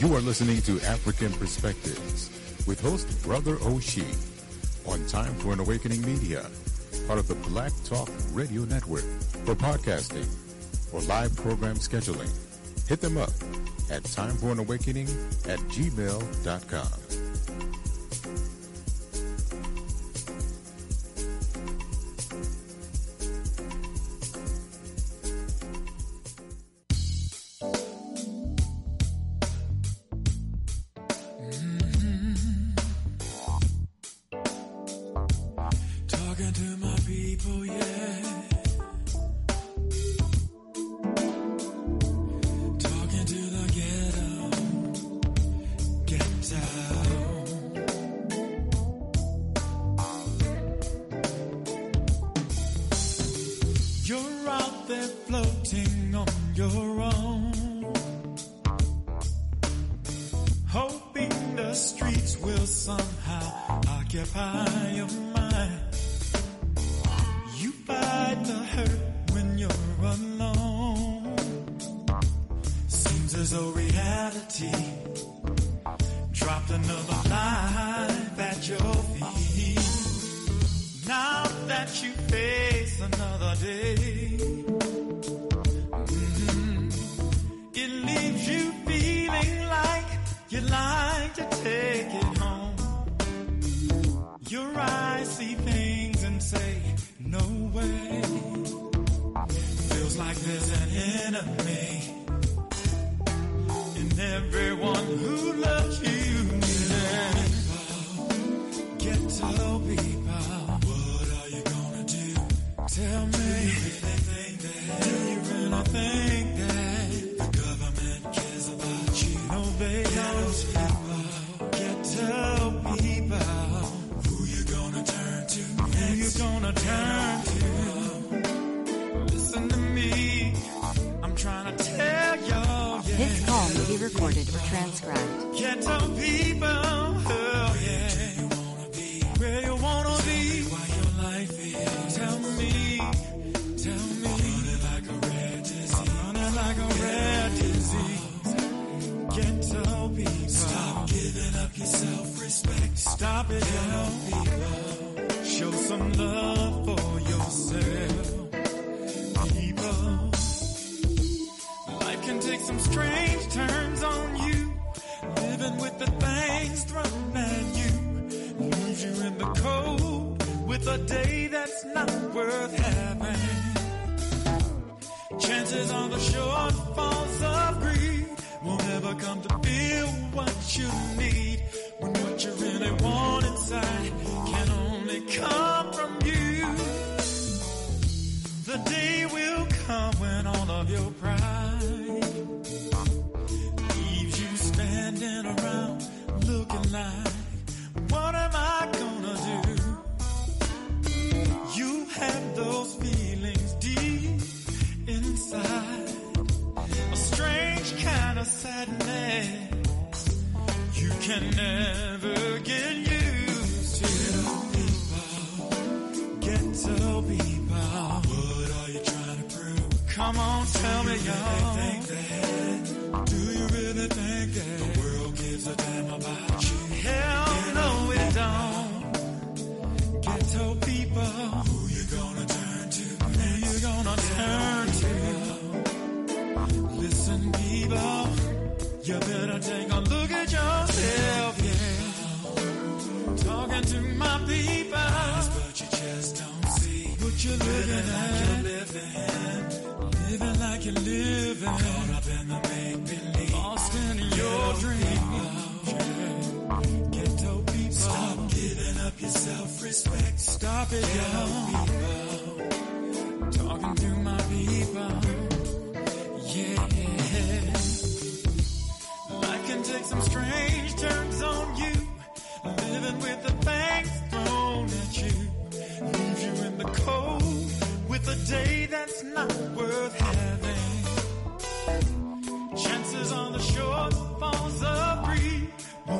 You are listening to African Perspectives with host Brother Oshie on Time for an Awakening Media, part of the Black Talk Radio Network. For podcasting or live program scheduling, hit them up at timeforanawakening@gmail.com.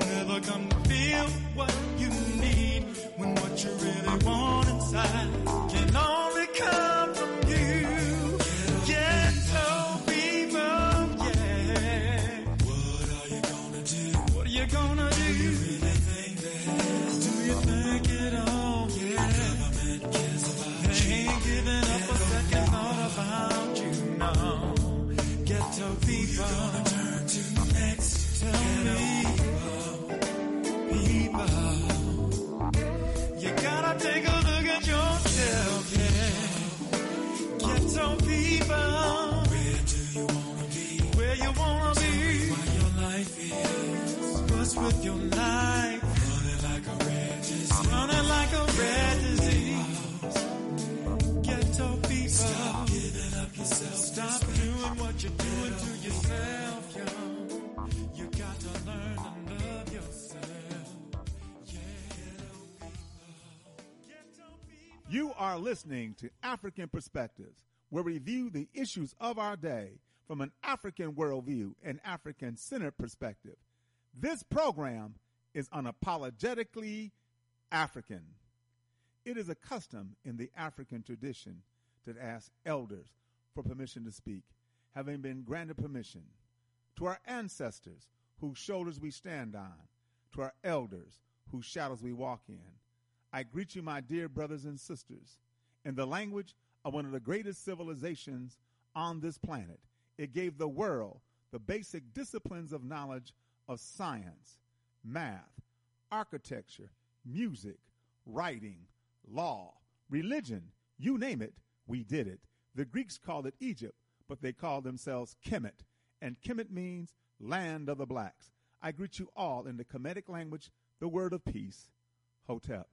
Come to feel what you need when what you really want inside You are listening to African Perspectives, where we review the issues of our day from an African worldview and African-centered perspective. This program is unapologetically African. It is a custom in the African tradition to ask elders for permission to speak, having been granted permission. To our ancestors, whose shoulders we stand on, to our elders, whose shadows we walk in, I greet you, my dear brothers and sisters, in the language of one of the greatest civilizations on this planet. It gave the world the basic disciplines of knowledge of science, math, architecture, music, writing, law, religion, you name it, we did it. The Greeks called it Egypt, but they called themselves Kemet, and Kemet means land of the blacks. I greet you all in the Kemetic language, the word of peace, Hotep.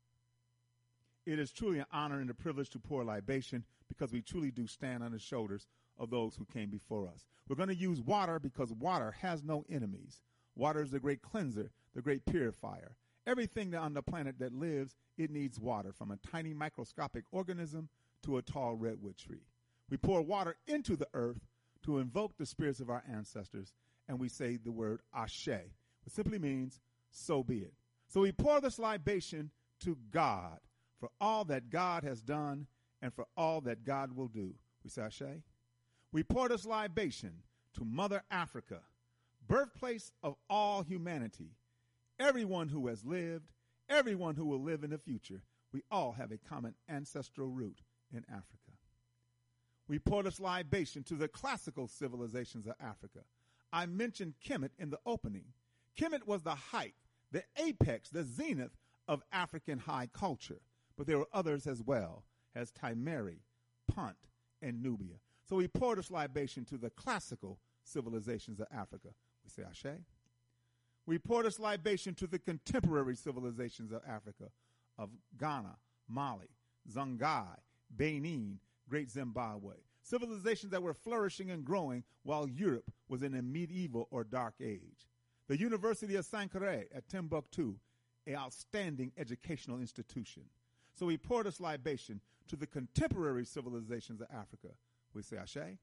It is truly an honor and a privilege to pour libation because we truly do stand on the shoulders of those who came before us. We're going to use water because water has no enemies. Water is the great cleanser, the great purifier. Everything on the planet that lives, it needs water, from a tiny microscopic organism to a tall redwood tree. We pour water into the earth to invoke the spirits of our ancestors, and we say the word Ashe, which simply means, so be it. So we pour this libation to God for all that God has done and for all that God will do. We say Ashe. We pour this libation to Mother Africa, birthplace of all humanity. Everyone who has lived, everyone who will live in the future, we all have a common ancestral root in Africa. We pour this libation to the classical civilizations of Africa. I mentioned Kemet in the opening. Kemet was the height, the apex, the zenith of African high culture. But there were others as well, as Timeri, Punt, and Nubia. So we pour this libation to the classical civilizations of Africa. We say Ashe. We pour this libation to the contemporary civilizations of Africa, of Ghana, Mali, Songhai, Benin, Great Zimbabwe. Civilizations that were flourishing and growing while Europe was in a medieval or dark age. The University of Sankore at Timbuktu, an outstanding educational institution. So we pour this libation to the contemporary civilizations of Africa. We say Ashe.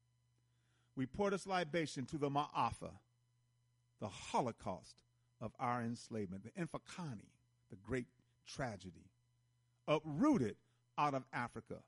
We pour this libation to the Ma'afa, the Holocaust of our enslavement, the Infakani, the great tragedy, uprooted out of Africa.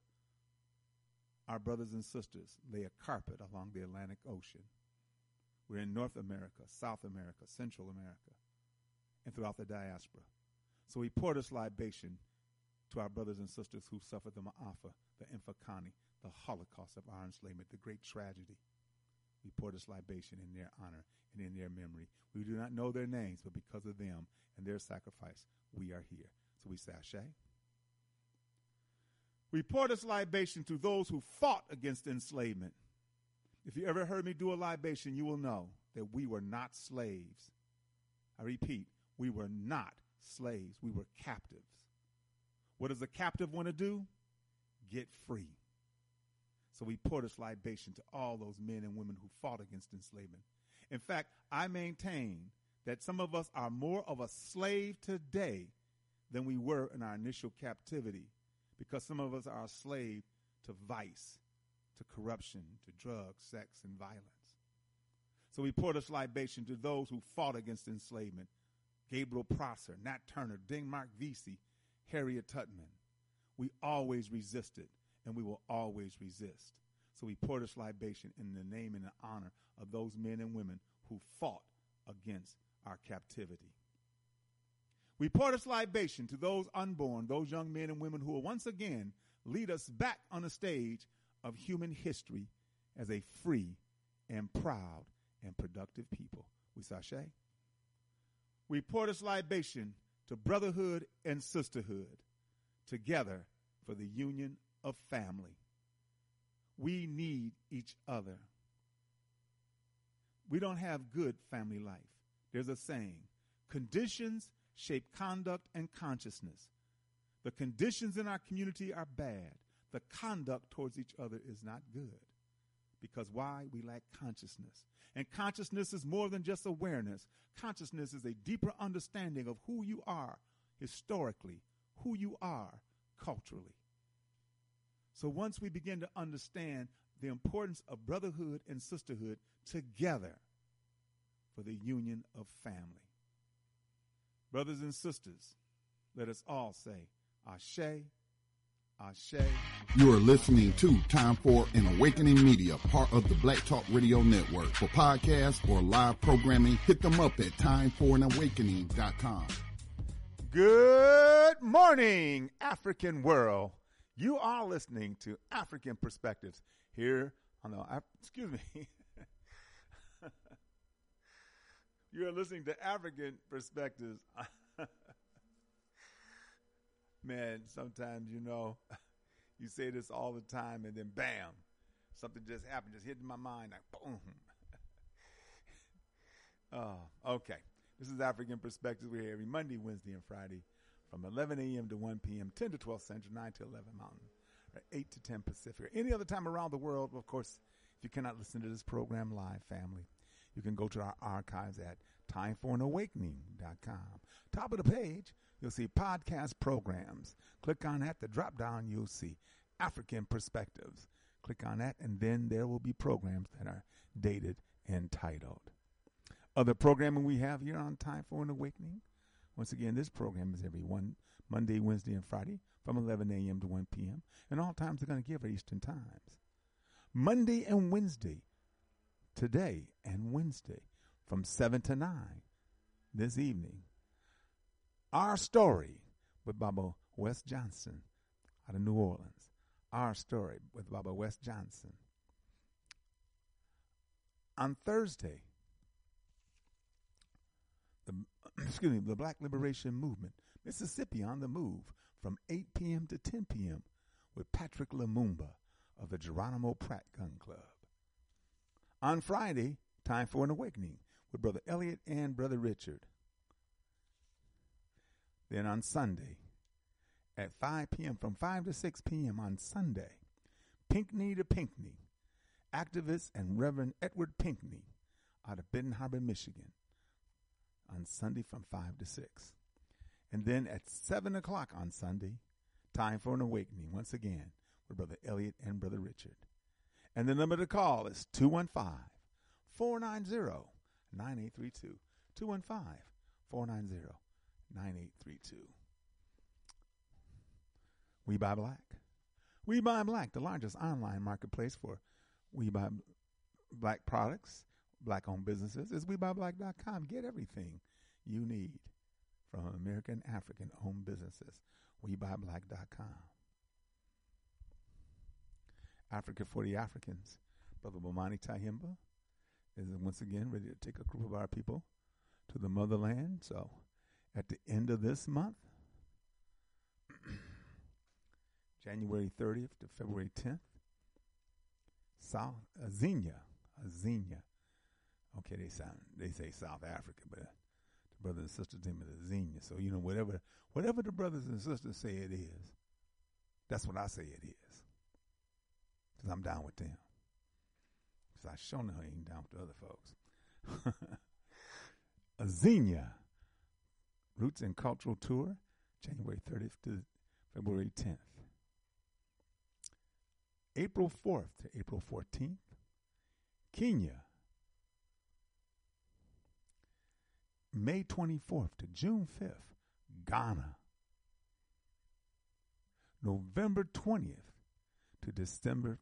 Our brothers and sisters lay a carpet along the Atlantic Ocean. We're in North America, South America, Central America, and throughout the diaspora. So we pour this libation to our brothers and sisters who suffered the Ma'afa, the Infakani, the Holocaust of our enslavement, the great tragedy. We pour this libation in their honor and in their memory. We do not know their names, but because of them and their sacrifice, we are here. So we say Ashe. We pour this libation to those who fought against enslavement. If you ever heard me do a libation, you will know that we were not slaves. I repeat, we were not slaves. We were captives. What does a captive want to do? Get free. So we pour this libation to all those men and women who fought against enslavement. In fact, I maintain that some of us are more of a slave today than we were in our initial captivity, because some of us are a slave to vice, to corruption, to drugs, sex, and violence. So we pour this libation to those who fought against enslavement. Gabriel Prosser, Nat Turner, Denmark Vesey, Harriet Tubman. We always resisted, and we will always resist. So we pour this libation in the name and the honor of those men and women who fought against our captivity. We pour this libation to those unborn, those young men and women who will once again lead us back on the stage of human history as a free and proud and productive people. We say Ashe. We pour this libation to brotherhood and sisterhood, together for the union of family. We need each other. We don't have good family life. There's a saying, conditions shape conduct and consciousness. The conditions in our community are bad. The conduct towards each other is not good. Because why? We lack consciousness. And consciousness is more than just awareness. Consciousness is a deeper understanding of who you are historically, who you are culturally. So once we begin to understand the importance of brotherhood and sisterhood together for the union of family. Brothers and sisters, let us all say, Ashe, Ashe. You are listening to Time for an Awakening Media, part of the Black Talk Radio Network. For podcasts or live programming, hit them up at timeforanawakening.com. Good morning, African world. You are listening to African Perspectives here on the, excuse me. You are listening to African Perspectives. Man, sometimes, you say this all the time and then bam, something just happened, just hit in my mind, like boom. Okay. This is African Perspectives. We're here every Monday, Wednesday, and Friday from 11 a.m. to 1 p.m., 10 to 12 Central, 9 to 11 Mountain, 8 to 10 Pacific. Any other time around the world, of course, if you cannot listen to this program live, family, you can go to our archives at timeforanawakening.com. Top of the page, you'll see podcast programs. Click on that. The drop down, you'll see African Perspectives. Click on that, and then there will be programs that are dated and titled. Other programming we have here on Time for an Awakening. Once again, this program is every Monday, Wednesday, and Friday from 11 a.m. to 1 p.m. And all times are going to give Eastern times. Monday and Wednesday, today and Wednesday, from 7 to 9 this evening. Our Story with Baba West Johnson out of New Orleans. Our Story with Baba West Johnson. On Thursday, the Black Liberation Movement, Mississippi on the Move, from 8 p.m. to 10 p.m. with Patrick Lumumba of the Geronimo Pratt Gun Club. On Friday, Time for an Awakening with Brother Elliot and Brother Richard. Then on Sunday, at 5 p.m., from 5 to 6 p.m. on Sunday, Pinckney to Pinckney, activist and Reverend Edward Pinckney out of Benton Harbor, Michigan, on Sunday from 5 to 6. And then at 7 o'clock on Sunday, Time for an Awakening, once again, with Brother Elliot and Brother Richard. And the number to call is 215-490-9832. 215-490-9832. We Buy Black. We Buy Black, the largest online marketplace for We Buy Black products, Black-owned businesses, is WeBuyBlack.com. Get everything you need from American African-owned businesses. WeBuyBlack.com. Africa for the Africans. Brother Bomani Tyehimba is once again ready to take a group of our people to the motherland. So at the end of this month, January 30th to February 10th, Azania. Okay, they say South Africa, but the brothers and sisters name is Azania. So whatever the brothers and sisters say it is, that's what I say it is. Because I'm down with them. Because I sure know I ain't down with the other folks. Azania Roots and Cultural Tour, January 30th to February 10th. April 4th to April 14th, Kenya. May 24th to June 5th, Ghana. November 20th to December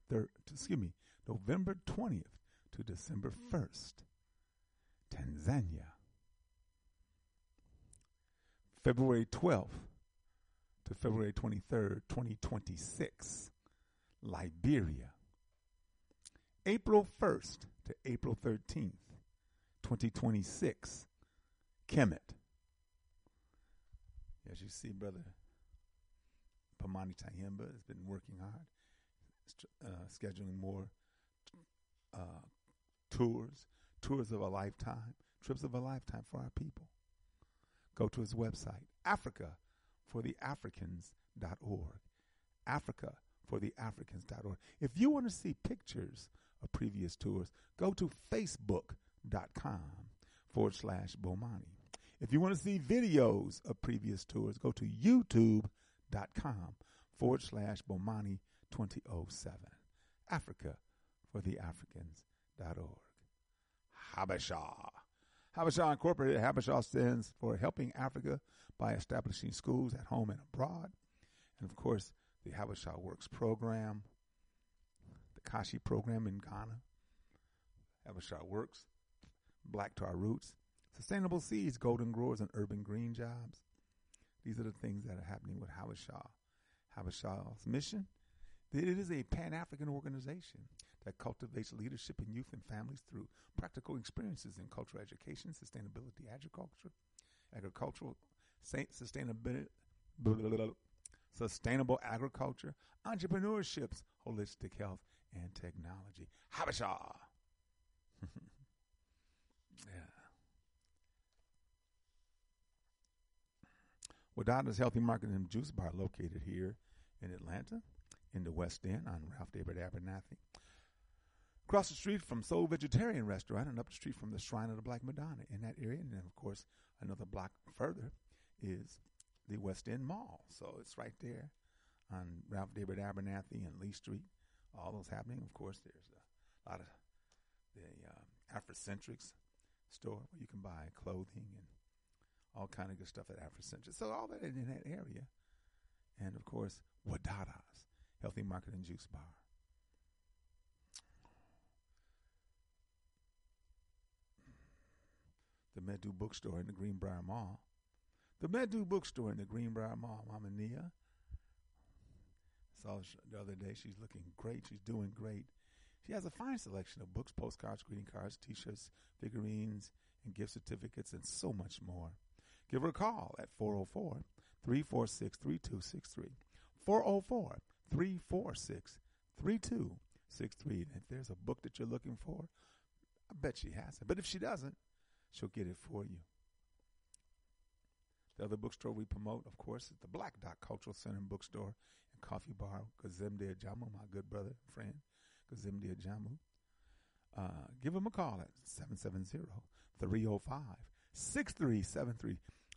20th to December 1st, Tanzania. February 12th to February 23rd, 2026, Liberia. April 1st to April 13th, 2026, Kemet. As you see, Brother Bomani Tyehimba has been working hard, scheduling more tours of a lifetime, trips of a lifetime for our people. Go to his website, AfricaForTheAfricans.org. AfricaForTheAfricans.org. If you want to see pictures of previous tours, go to Facebook.com/Bomani. If you want to see videos of previous tours, go to YouTube.com/Bomani /Bomani 2007. Africa for the Africans.org. Habesha. Habesha Incorporated. Habesha stands for Helping Africa by Establishing Schools at Home and Abroad. And, of course, the Habesha Works program, the Kashi program in Ghana, Habesha Works, Black to Our Roots, Sustainable Seeds, Golden Growers, and Urban Green Jobs. These are the things that are happening with Habesha. Habesha's mission, it is a Pan-African organization that cultivates leadership in youth and families through practical experiences in cultural education, sustainability, agricultural sustainable agriculture, entrepreneurships, holistic health, and technology. Habesha. Yeah. Wadada's Healthy Market and Juice Bar located here in Atlanta, in the West End on Ralph David Abernathy. Across the street from Soul Vegetarian Restaurant and up the street from the Shrine of the Black Madonna in that area. And then, of course, another block further is the West End Mall. So it's right there on Ralph David Abernathy and Lee Street. All those happening. Of course, there's a lot of the Afrocentrics store where you can buy clothing and all kind of good stuff at Afrocentrics. So all that in that area. And, of course, Wadada's Healthy Market and Juice Bar. The Medu Bookstore in the Greenbrier Mall. The Medu Bookstore in the Greenbrier Mall. Mama Nia. Saw the other day. She's looking great. She's doing great. She has a fine selection of books, postcards, greeting cards, T-shirts, figurines, and gift certificates, and so much more. Give her a call at 404-346-3263. 404-346-3263. And if there's a book that you're looking for, I bet she has it. But if she doesn't, she'll get it for you. The other bookstore we promote, of course, is the Black Dot Cultural Center and Bookstore and Coffee Bar, Kazemde Ajamu, my good brother and friend, Kazemde Ajamu. Give him a call at 770-305-6373.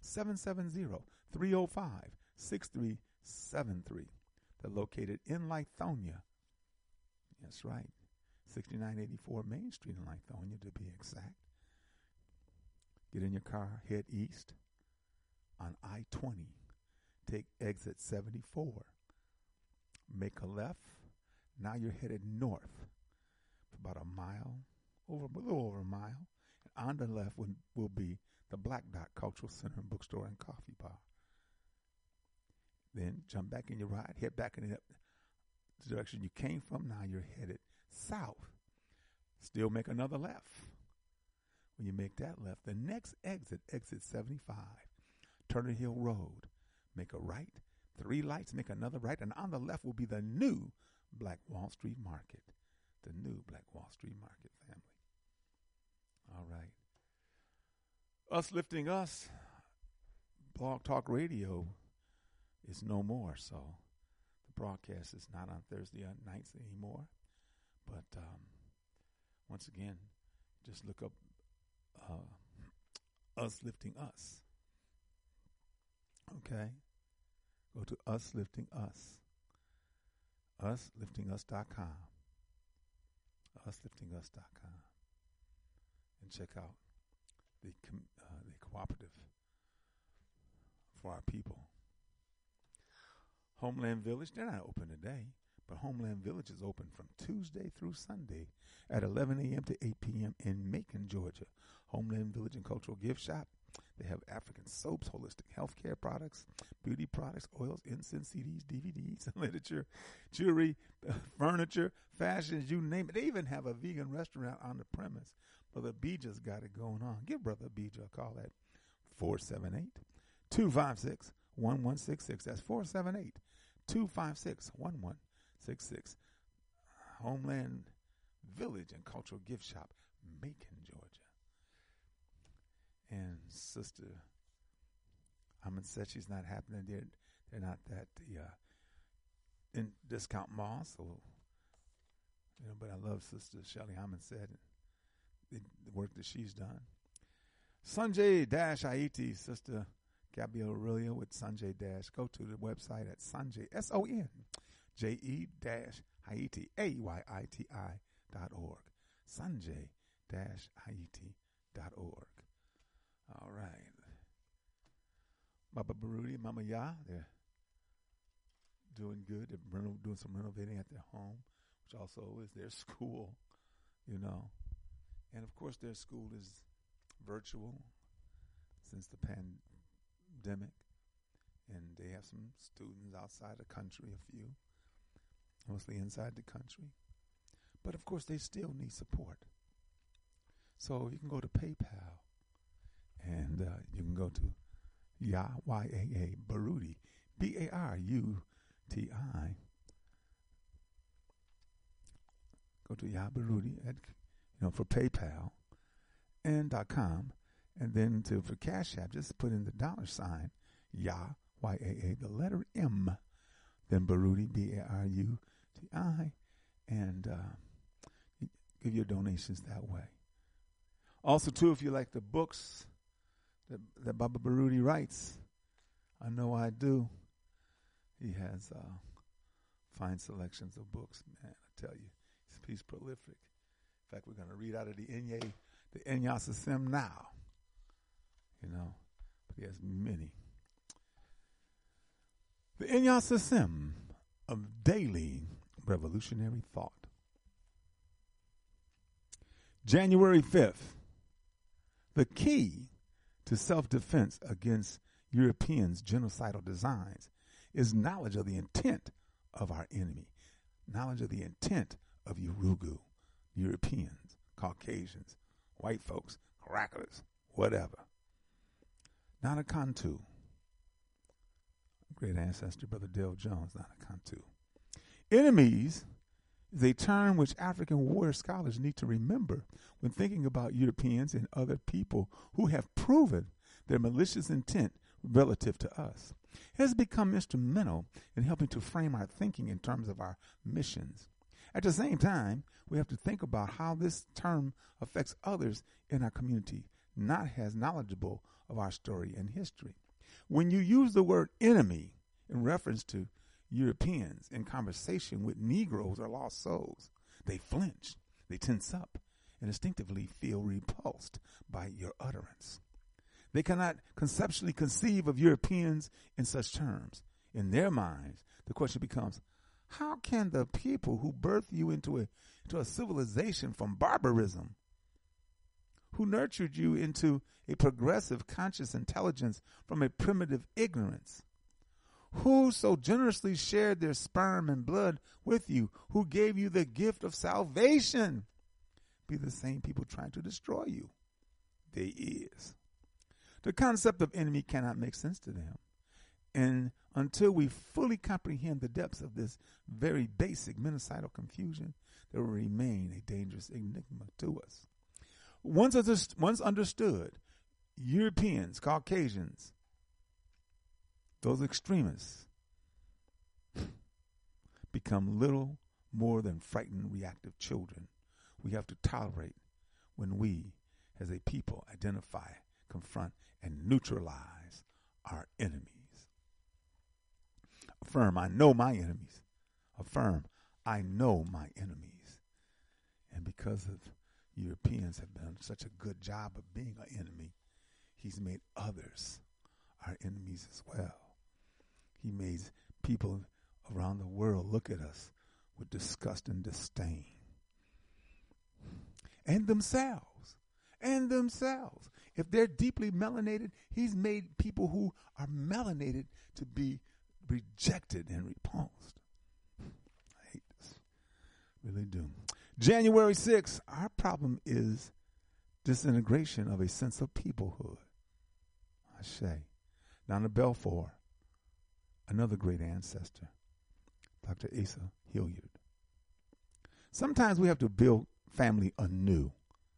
770-305-6373. They're located in Lithonia. That's right. 6984 Main Street in Lithonia, to be exact. Get in your car, head east on I-20. Take exit 74. Make a left. Now you're headed north for about a little over a mile. And on the left will be the Black Dot Cultural Center and Bookstore and Coffee Bar. Then jump back in your ride, head back in the direction you came from. Now you're headed south. Still make another left. When you make that left, the next exit 75, Turner Hill Road. Make a right, 3 lights, make another right, and on the left will be the new Black Wall Street Market. The new Black Wall Street Market, family. All right. Us Lifting Us, Blog Talk Radio is no more, so the broadcast is not on Thursday nights anymore. But once again, just look up Us Lifting Us. Okay? Go to Us Lifting Us. UsLiftingUs.com. UsLiftingUs.com. And check out the cooperative for our people. Homeland Village, they're not open today, but Homeland Village is open from Tuesday through Sunday at 11 a.m. to 8 p.m. in Macon, Georgia. Homeland Village and Cultural Gift Shop. They have African soaps, holistic healthcare products, beauty products, oils, incense, CDs, DVDs, literature, jewelry, furniture, fashions, you name it. They even have a vegan restaurant on the premise. Brother Bija's got it going on. Give Brother Bija a call at 478-256-1166. That's 478-256-1166. Homeland Village and Cultural Gift Shop, Macon, Georgia. And Sister Ahmed said she's not happening. They're not that in discount mall. So, but I love Sister Shelly Ahmed said the work that she's done. Sanjay Aiti, Sister Gabriel Aurelia with Sanjay Dash. Go to the website at Sanjay, SONJE-Haiti, AYITI.org. Sanjay-Haiti.org. All right. Baba Baruti, Mama Ya, they're doing good. They're doing some renovating at their home, which also is their school, you know. And, of course, their school is virtual since the pandemic. And they have some students outside the country, a few, mostly inside the country. But, of course, they still need support. So you can go to PayPal, and you can go to YAA Baruti, BARUTI. Go to Ya Baruti for PayPal and .com, and then for Cash App, just put in the $, Ya YAA, the letter M, then Baruti BARUTI, and give your donations that way. Also, too, if you like the books that Baba Baruti writes, I know I do. He has fine selections of books, man. I tell you, he's prolific. In fact, we're going to read out of the Inyasa Sim now. But he has many. The Inyasa Sim of Daily Revolutionary Thought. January 5th. The key to self-defense against Europeans' genocidal designs is knowledge of the intent of our enemy, knowledge of the intent of Yurugu, Europeans, Caucasians, white folks, Caracalas, whatever. Nana Kantu, great ancestor, Brother Dale Jones, Nana Kantu. Enemies is a term which African warrior scholars need to remember when thinking about Europeans and other people who have proven their malicious intent relative to us. It has become instrumental in helping to frame our thinking in terms of our missions. At the same time, we have to think about how this term affects others in our community, not as knowledgeable of our story and history. When you use the word enemy in reference to Europeans in conversation with Negroes or lost souls, they flinch, they tense up, and instinctively feel repulsed by your utterance. They cannot conceptually conceive of Europeans in such terms. In their minds, the question becomes, how can the people who birthed you into a civilization from barbarism, who nurtured you into a progressive conscious intelligence from a primitive ignorance, who so generously shared their sperm and blood with you, who gave you the gift of salvation, be the same people trying to destroy you? They is. The concept of enemy cannot make sense to them. And until we fully comprehend the depths of this very basic menocidal confusion, there will remain a dangerous enigma to us. Once understood, Europeans, Caucasians, those extremists become little more than frightened, reactive children we have to tolerate when we, as a people, identify, confront, and neutralize our enemies. Affirm, I know my enemies. Affirm, I know my enemies. And because of Europeans have done such a good job of being an enemy, he's made others our enemies as well. He made people around the world look at us with disgust and disdain. And themselves. If they're deeply melanated, he's made people who are melanated to be rejected and repulsed. I hate this. Really do. January 6th, our problem is disintegration of a sense of peoplehood. Ashe. Nana Balfour, another great ancestor, Dr. Asa Hilliard. Sometimes we have to build family anew.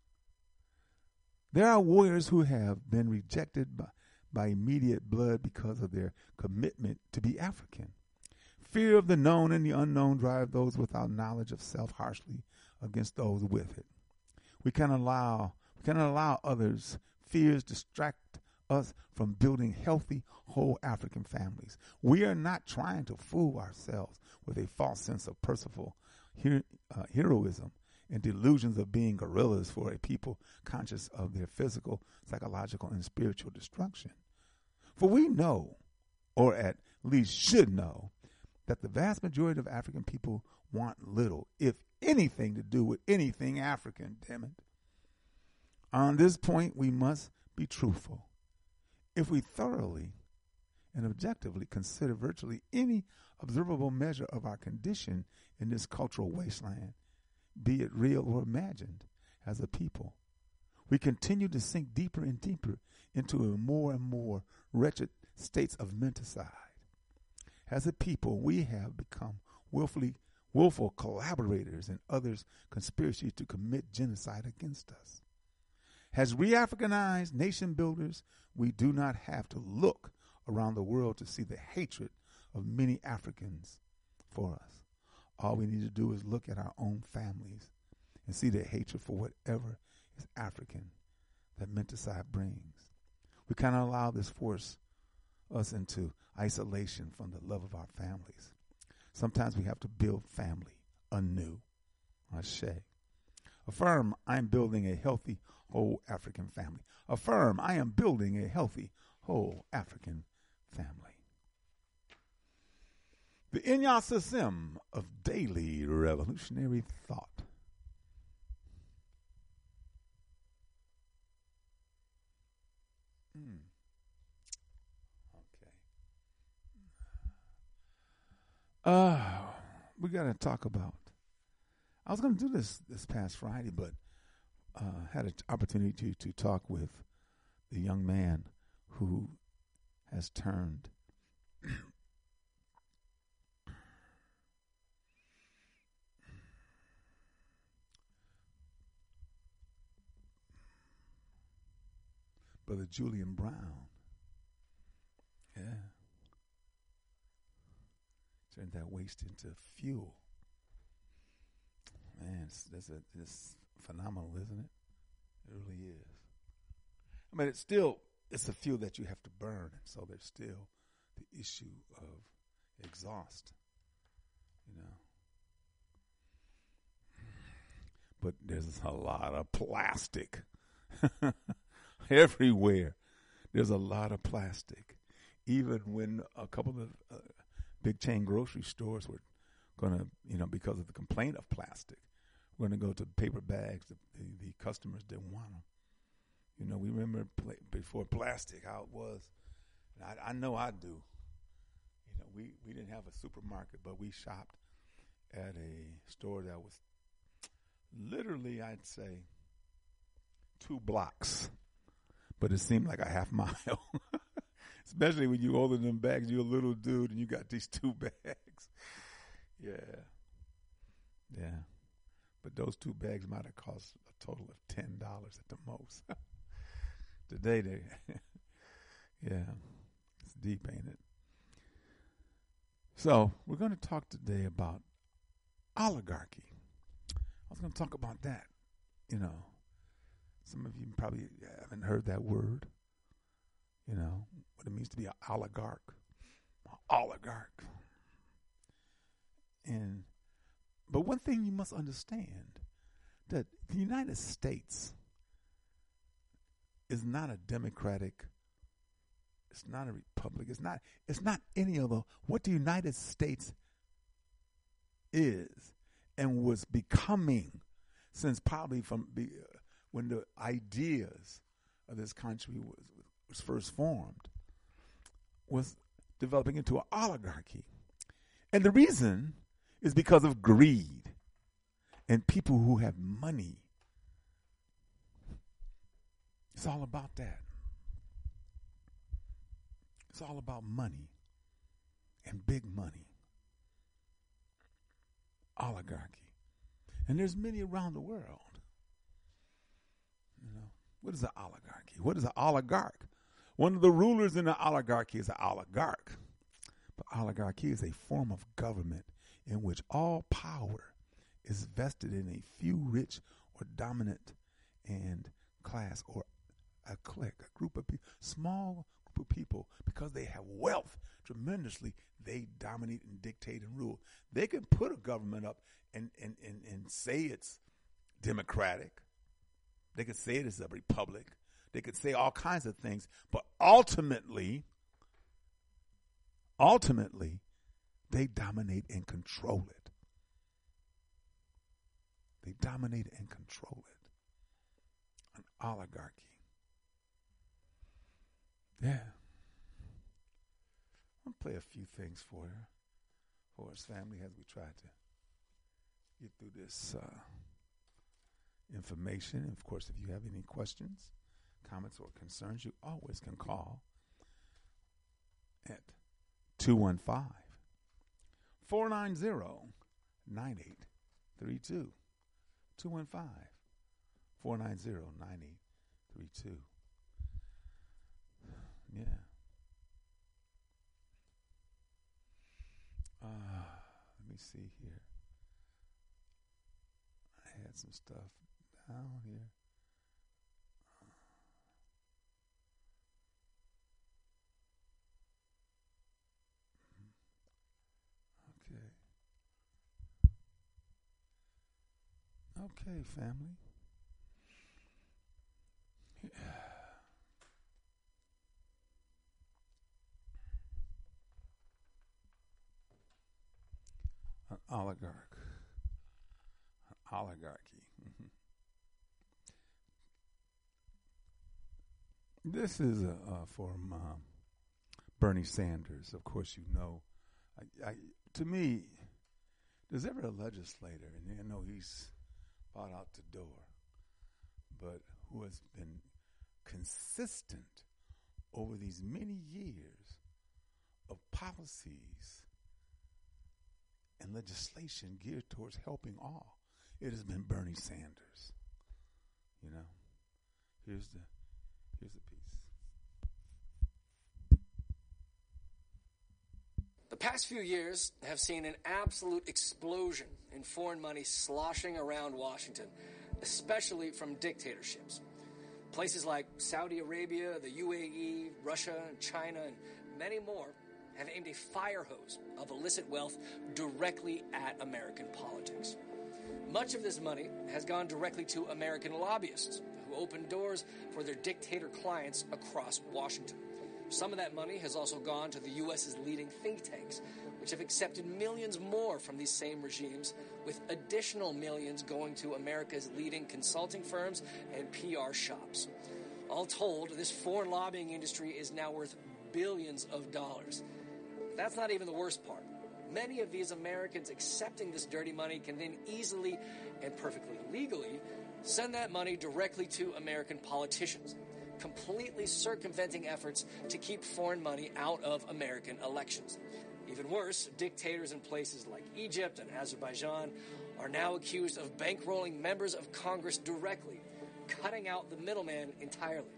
There are warriors who have been rejected by immediate blood because of their commitment to be African. Fear of the known and the unknown drive those without knowledge of self harshly against those with it. We cannot allow others' fears distract us from building healthy, whole African families. We are not trying to fool ourselves with a false sense of personal heroism and delusions of being guerrillas for a people conscious of their physical, psychological, and spiritual destruction. For we know, or at least should know, that the vast majority of African people want little, if anything, to do with anything African, damn it. On this point, we must be truthful. If we thoroughly and objectively consider virtually any observable measure of our condition in this cultural wasteland, be it real or imagined, as a people, we continue to sink deeper and deeper into a more and more wretched states of menticide. As a people, we have become willful collaborators in others' conspiracy to commit genocide against us. As re-Africanized nation builders, we do not have to look around the world to see the hatred of many Africans for us. All we need to do is look at our own families and see the hatred for whatever is African that menticide brings. We cannot allow this force us into isolation from the love of our families. Sometimes we have to build family anew. Ashe. Affirm, I am building a healthy, whole African family. Affirm, I am building a healthy, whole African family. The Inyasasim of daily revolutionary thought. Okay. We got to talk about. I was going to do this past Friday, but had an opportunity to talk with the young man who has turned Brother Julian Brown. Yeah. Turned that waste into fuel. Man, it's phenomenal, isn't it? It really is. I mean, it's a fuel that you have to burn, and so there's still the issue of exhaust, you know. But there's a lot of plastic everywhere. There's a lot of plastic. Even when a couple of big chain grocery stores were going to, because of the complaint of plastic, we're going to go to paper bags. The customers didn't want them. We remember before plastic how it was. And I know I do. We didn't have a supermarket, but we shopped at a store that was literally, I'd say, 2 blocks. But it seemed like a half mile. Especially when you older them bags, you're a little dude and you got these 2 bags. Yeah. But those 2 bags might have cost a total of $10 at the most. Today, it's deep, ain't it? So we're going to talk today about oligarchy. I was going to talk about that. Some of you probably haven't heard that word. What it means to be an oligarch. But one thing you must understand, that the United States is not a democratic, it's not a republic, it's not any of what the United States is and was becoming since probably from when the ideas of this country was first formed, was developing into an oligarchy. And the reason is because of greed and people who have money. It's all about that. It's all about money and big money. Oligarchy. And there's many around the world. What is an oligarchy? What is an oligarch? One of the rulers in the oligarchy is an oligarch. But oligarchy is a form of government in which all power is vested in a few rich or dominant and class or a clique, a group of people, small group of people, because they have wealth tremendously, they dominate and dictate and rule. They can put a government up and say it's democratic. They could say it is a republic. They could say all kinds of things, but ultimately, they dominate and control it. They dominate and control it. An oligarchy. Yeah. I'll play a few things for his family as we try to get through this information. And of course, if you have any questions, comments, or concerns, you always can call at 215-490-9832. 215-490-9832. Yeah. Let me see here. I had some stuff down here. Okay, family. An oligarchy. Mm-hmm. This is from Bernie Sanders. Of course, you know. To me, there's ever a legislator, and you know he's fought out the door, but who has been consistent over these many years of policies and legislation geared towards helping all. It has been Bernie Sanders. You know, here's the piece. The past few years have seen an absolute explosion in foreign money sloshing around Washington, especially from dictatorships. Places like Saudi Arabia, the UAE, Russia, and China, and many more have aimed a fire hose of illicit wealth directly at American politics. Much of this money has gone directly to American lobbyists who open doors for their dictator clients across Washington. Some of that money has also gone to the U.S.'s leading think tanks, which have accepted millions more from these same regimes, with additional millions going to America's leading consulting firms and PR shops. All told, this foreign lobbying industry is now worth billions of dollars. That's not even the worst part. Many of these Americans accepting this dirty money can then easily and perfectly legally send that money directly to American politicians, completely circumventing efforts to keep foreign money out of American elections. Even worse, dictators in places like Egypt and Azerbaijan are now accused of bankrolling members of Congress directly, cutting out the middleman entirely.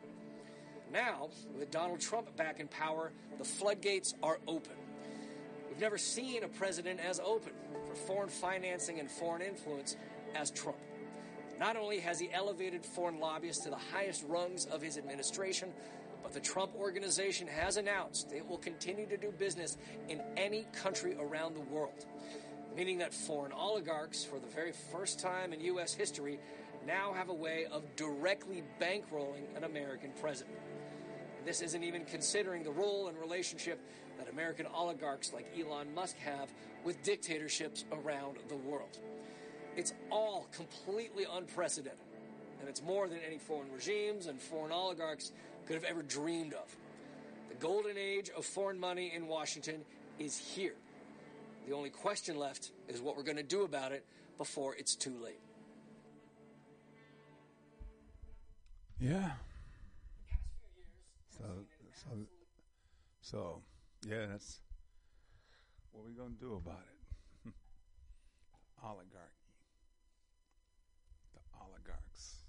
Now, with Donald Trump back in power, the floodgates are open. We've never seen a president as open for foreign financing and foreign influence as Trump. Not only has he elevated foreign lobbyists to the highest rungs of his administration, but the Trump Organization has announced it will continue to do business in any country around the world, meaning that foreign oligarchs, for the very first time in U.S. history, now have a way of directly bankrolling an American president. And this isn't even considering the role and relationship that American oligarchs like Elon Musk have with dictatorships around the world. It's all completely unprecedented, and it's more than any foreign regimes and foreign oligarchs could have ever dreamed of. The golden age of foreign money in Washington is here. The only question left is what we're going to do about it before it's too late. Yeah. So, yeah, that's what we're going to do about it. Oligarchy. The oligarchs.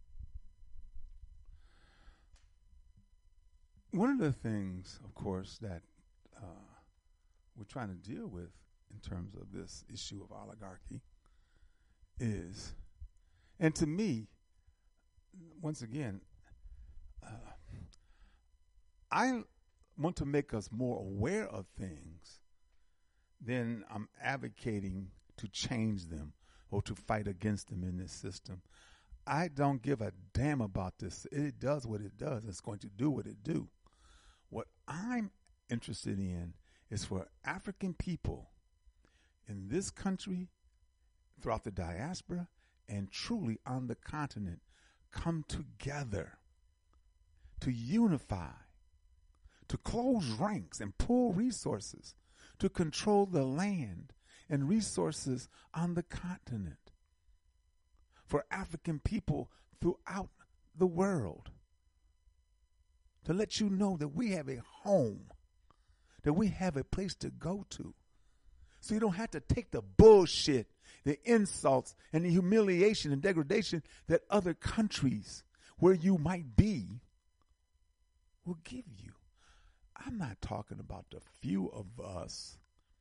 One of the things, of course, that we're trying to deal with in terms of this issue of oligarchy is, and to me, once again, I want to make us more aware of things than I'm advocating to change them or to fight against them in this system. I don't give a damn about this. It does what it does. It's going to do what it do. What I'm interested in is for African people in this country, throughout the diaspora, and truly on the continent, come together to unify, to close ranks and pool resources, to control the land and resources on the continent. For African people throughout the world, to let you know that we have a home, that we have a place to go to. So you don't have to take the bullshit, the insults, and the humiliation and degradation that other countries where you might be will give you. I'm not talking about the few of us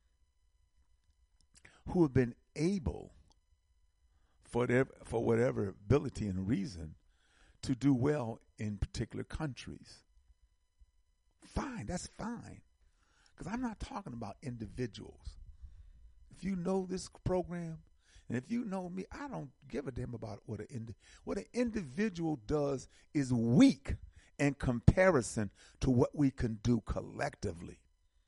who have been able, for whatever ability and reason, to do well in particular countries. Fine, that's fine. Because I'm not talking about individuals. If you know this program, and if you know me, I don't give a damn about what an individual does is weak in comparison to what we can do collectively.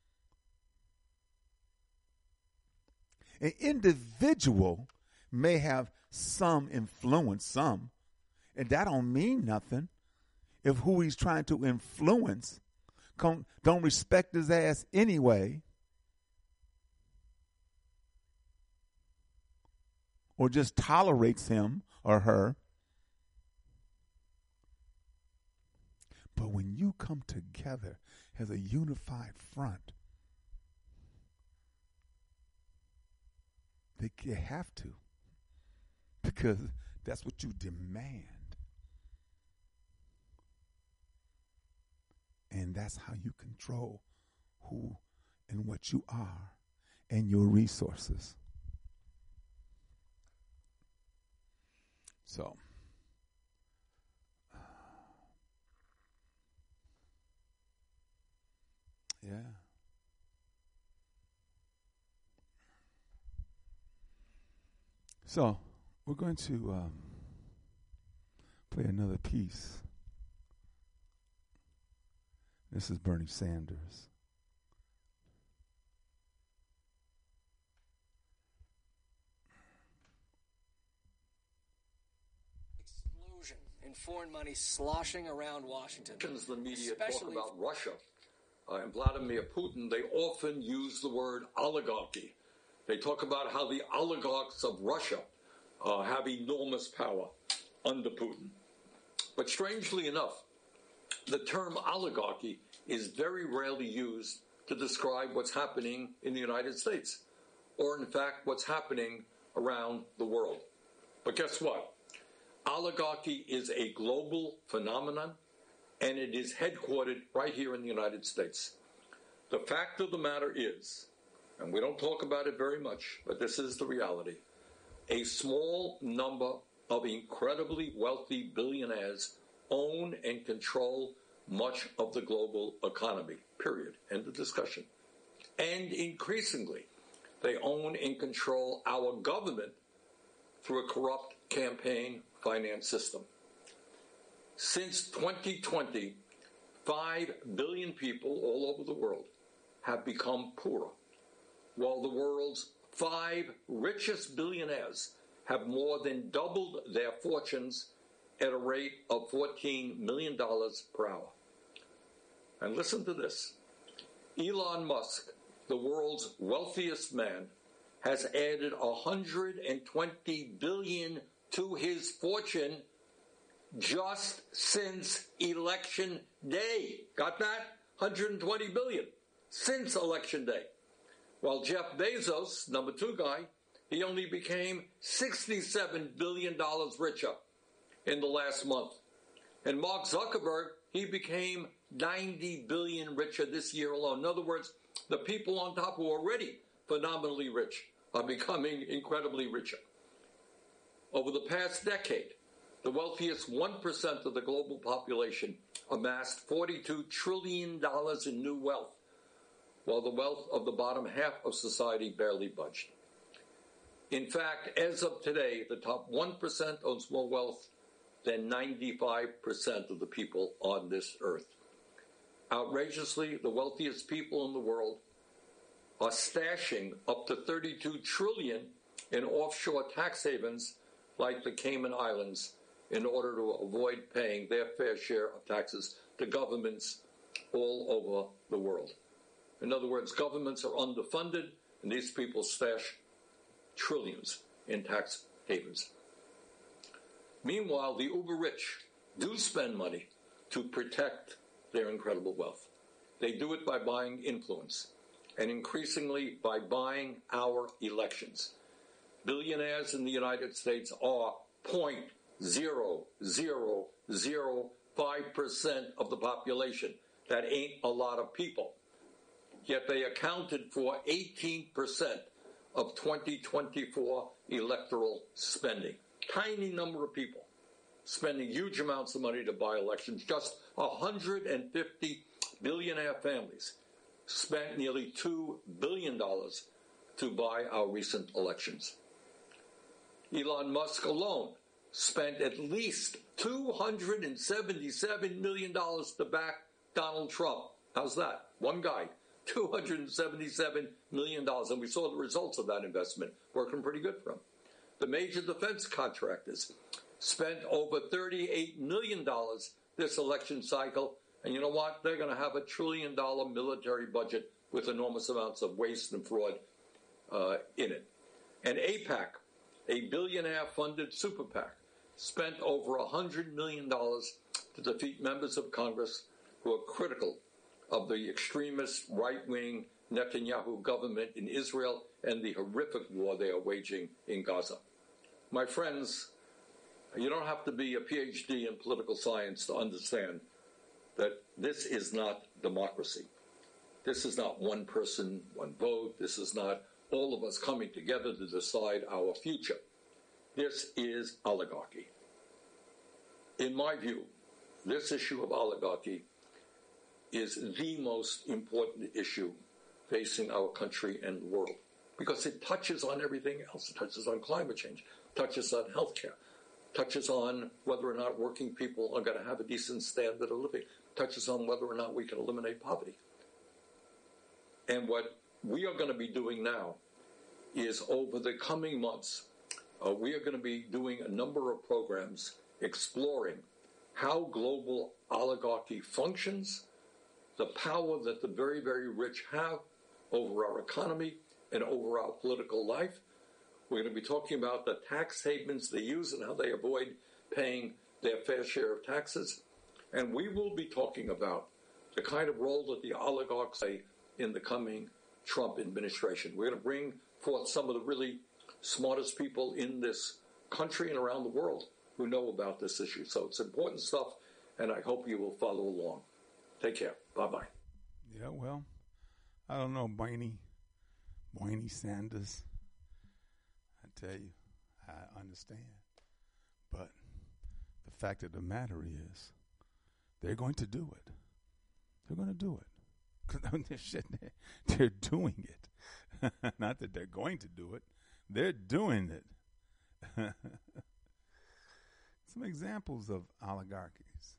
An individual may have some influence, and that don't mean nothing if who he's trying to influence don't respect his ass anyway, or just tolerates him or her. But when you come together as a unified front, they have to, because that's what you demand. And that's how you control who and what you are and your resources. So, yeah. So, we're going to play another piece. This is Bernie Sanders. Explosion in foreign money sloshing around Washington. The media talk about Russia and Vladimir Putin. They often use the word oligarchy. They talk about how the oligarchs of Russia have enormous power under Putin. But strangely enough, the term oligarchy is very rarely used to describe what's happening in the United States, or in fact, what's happening around the world. But guess what? Oligarchy is a global phenomenon, and it is headquartered right here in the United States. The fact of the matter is, and we don't talk about it very much, but this is the reality, a small number of incredibly wealthy billionaires own and control much of the global economy, period. End of discussion. And increasingly, they own and control our government through a corrupt campaign finance system. Since 2020, 5 billion people all over the world have become poorer, while the world's 5 richest billionaires have more than doubled their fortunes at a rate of $14 million per hour. And listen to this. Elon Musk, the world's wealthiest man, has added $120 billion to his fortune just since Election Day. Got that? $120 billion since Election Day. While Jeff Bezos, number 2 guy, he only became $67 billion richer in the last month. And Mark Zuckerberg, he became $90 billion richer this year alone. In other words, the people on top who are already phenomenally rich are becoming incredibly richer. Over the past decade, The wealthiest 1% of the global population amassed $42 trillion in new wealth, while the wealth of the bottom half of society barely budged. In fact, as of today, the top 1% owns more wealth than 95% of the people on this earth. Outrageously, the wealthiest people in the world are stashing up to $32 trillion in offshore tax havens like the Cayman Islands in order to avoid paying their fair share of taxes to governments all over the world. In other words, governments are underfunded, and these people stash trillions in tax havens. Meanwhile, the uber-rich do spend money to protect their incredible wealth. They do it by buying influence, and increasingly by buying our elections. Billionaires in the United States are 0.0005% of the population. That ain't a lot of people. Yet they accounted for 18% of 2024 electoral spending. Tiny number of people spending huge amounts of money to buy elections. Just 150 billionaire families spent nearly $2 billion to buy our recent elections. Elon Musk alone spent at least $277 million to back Donald Trump. How's that? One guy, $277 million. And we saw the results of that investment working pretty good for him. The major defense contractors spent over $38 million this election cycle. And you know what? They're going to have $1 trillion military budget with enormous amounts of waste and fraud in it. And AIPAC, a billionaire-funded super PAC, spent over $100 million to defeat members of Congress who are critical of the extremist right-wing Netanyahu government in Israel and the horrific war they are waging in Gaza. My friends, you don't have to be a PhD in political science to understand that this is not democracy. This is not one person, one vote. This is not all of us coming together to decide our future. This is oligarchy. In my view, this issue of oligarchy is the most important issue facing our country and the world because it touches on everything else. It touches on climate change, touches on healthcare, touches on whether or not working people are going to have a decent standard of living, touches on whether or not we can eliminate poverty. And what we are going to be doing now is over the coming months, we are going to be doing a number of programs exploring how global oligarchy functions, the power that the very, very rich have over our economy and over our political life. We're going to be talking about the tax havens they use and how they avoid paying their fair share of taxes. And we will be talking about the kind of role that the oligarchs play in the coming Trump administration. We're going to bring forth some of the really smartest people in this country and around the world who know about this issue. So it's important stuff, and I hope you will follow along. Take care. Bye-bye. Yeah, well, I don't know, Bernie Sanders. I tell you, I understand. But the fact of the matter is, they're going to do it. They're going to do it. They're doing it. Not that they're going to do it. They're doing it. Some examples of oligarchies.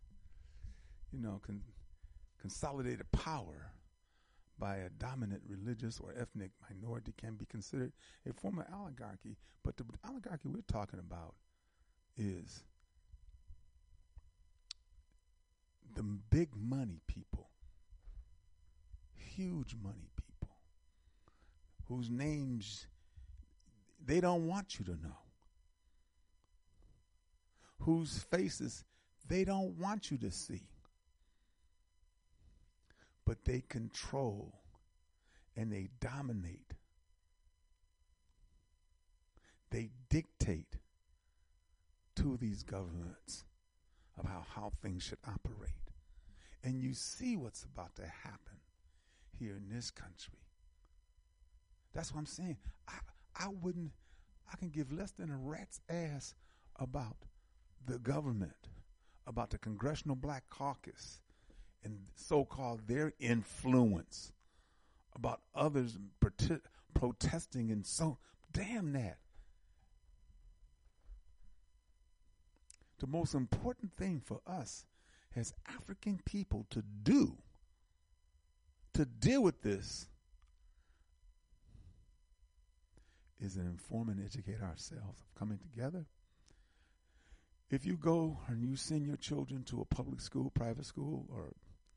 Consolidated power by a dominant religious or ethnic minority can be considered a form of oligarchy. But the oligarchy we're talking about is the big money people, huge money people, whose names they don't want you to know, whose faces they don't want you to see. But they control and they dominate. They dictate to these governments about how things should operate. And you see what's about to happen here in this country. That's what I'm saying. I can give less than a rat's ass about the government, about the Congressional Black Caucus, and so-called their influence, about others protesting, and so, damn that. The most important thing for us as African people to do, to deal with this, is to inform and educate ourselves of coming together. If you go and you send your children to a public school, private school, or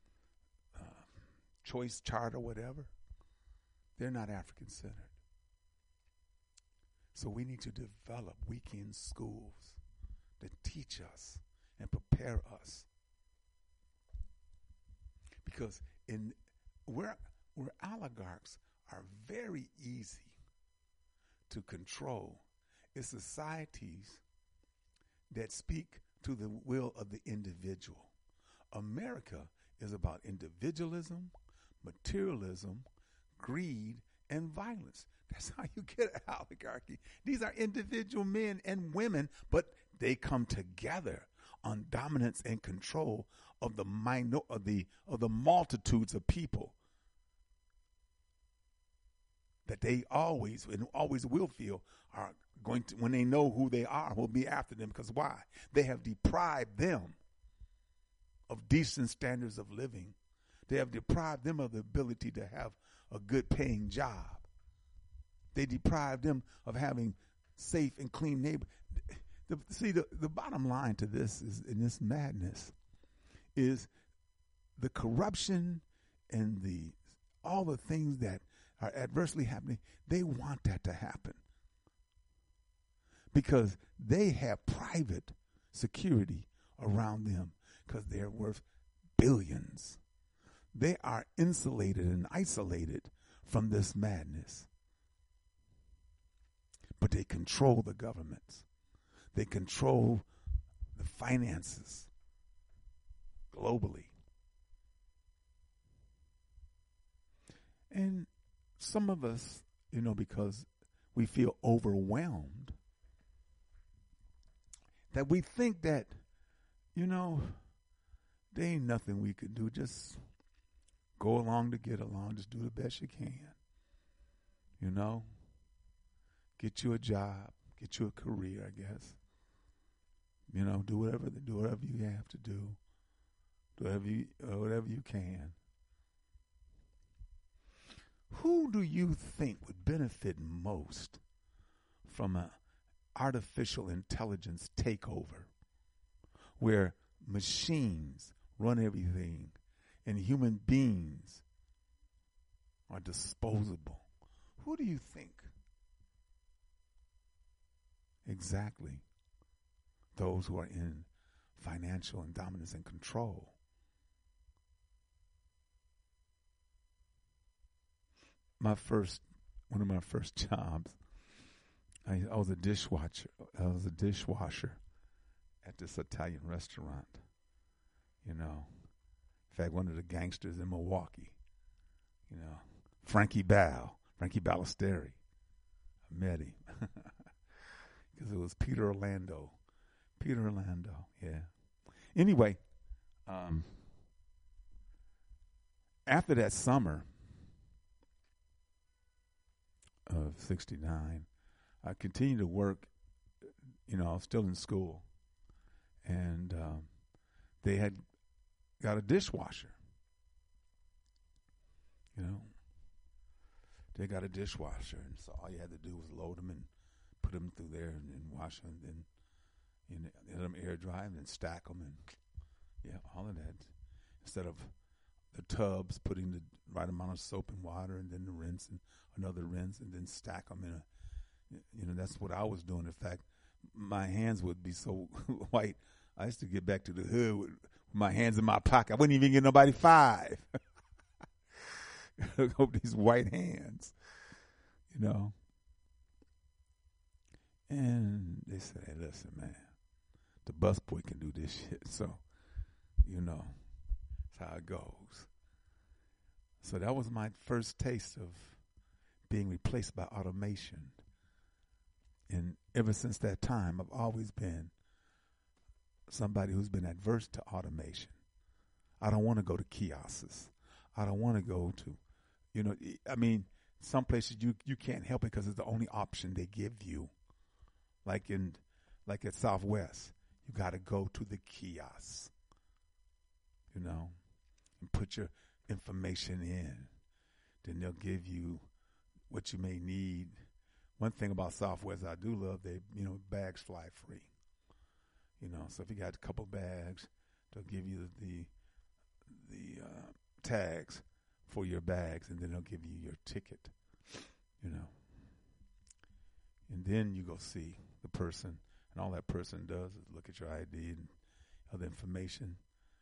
choice charter, whatever, they're not African-centered. So we need to develop weekend schools that teach us and prepare us. Because where oligarchs are very easy to control is societies that speak to the will of the individual. America is about individualism, materialism, greed, and violence. That's how you get an oligarchy. These are individual men and women, but they come together on dominance and control of the multitudes of people that they always will feel are going to, when they know who they are, will be after them. Because why? They have deprived them of decent standards of living. They have deprived them of the ability to have a good paying job. They deprived them of having safe and clean neighborhoods. The bottom line to this is, in this madness, is the corruption and all the things that are adversely happening. They want that to happen because they have private security around them because they're worth billions. They are insulated and isolated from this madness. But they control the governments. They control the finances globally. And some of us, because we feel overwhelmed, that we think that, there ain't nothing we could do. Just go along to get along. Just do the best you can. Get you a job. Get you a career, I guess. Do whatever you have to do. Do whatever you can. Who do you think would benefit most from an artificial intelligence takeover where machines run everything and human beings are disposable? Who do you think? Exactly. Those who are in financial and dominance and control. One of my first jobs, I was a dishwasher. At this Italian restaurant. In fact, one of the gangsters in Milwaukee. Frankie Ballesteri. I met him because it was Peter Orlando, yeah. Anyway, after that summer of 1969, I continued to work. I was still in school, and they had got a dishwasher. They got a dishwasher, and so all you had to do was load them and put them through there and wash them, and then let them air dry and then stack them, and all of that. Instead of the tubs, putting the right amount of soap and water, and then the rinse and another rinse, and then stack them in that's what I was doing. In fact, my hands would be so white. I used to get back to the hood with my hands in my pocket. I wouldn't even get nobody $5. Hope these white hands, And they said, "Hey, listen, man, the busboy can do this shit." So, that's how it goes. So that was my first taste of being replaced by automation. And ever since that time, I've always been somebody who's been adverse to automation. I don't want to go to kiosks. I don't want to go to, some places you can't help it because it's the only option they give you. Like at Southwest, you got to go to the kiosk, and put your information in. Then they'll give you what you may need. One thing about Southwest I do love, bags fly free. So if you got a couple bags, they'll give you the tags for your bags, and then they'll give you your ticket, And then you go see the person, and all that person does is look at your ID and other information,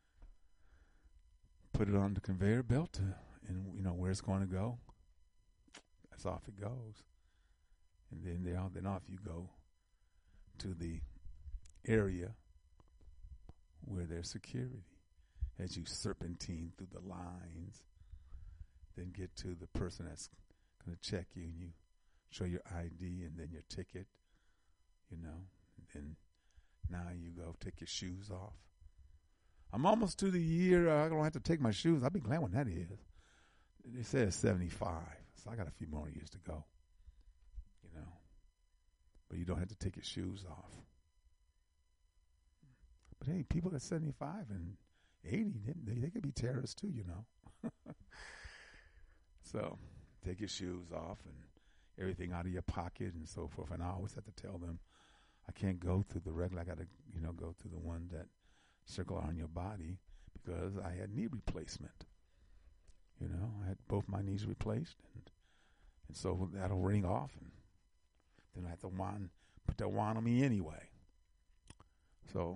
put it on the conveyor belt, and where it's going to go. That's off it goes. And then off you go to the area where there's security as you serpentine through the lines, then get to the person that's going to check you, and you show your ID and then your ticket, and then now you go take your shoes off. I'm almost to the year I don't have to take my shoes. I'll be glad when that is. They say it's 75, so I got a few more years to go, But you don't have to take your shoes off. But hey, people at 75 and 80, they could be terrorists too, So take your shoes off and everything out of your pocket and so forth. And I always have to tell them, I can't go through the regular. I got to, go through the one that circle on your body because I had knee replacement. I had both my knees replaced, and so that'll ring off, and then I have to put that wand on me anyway. So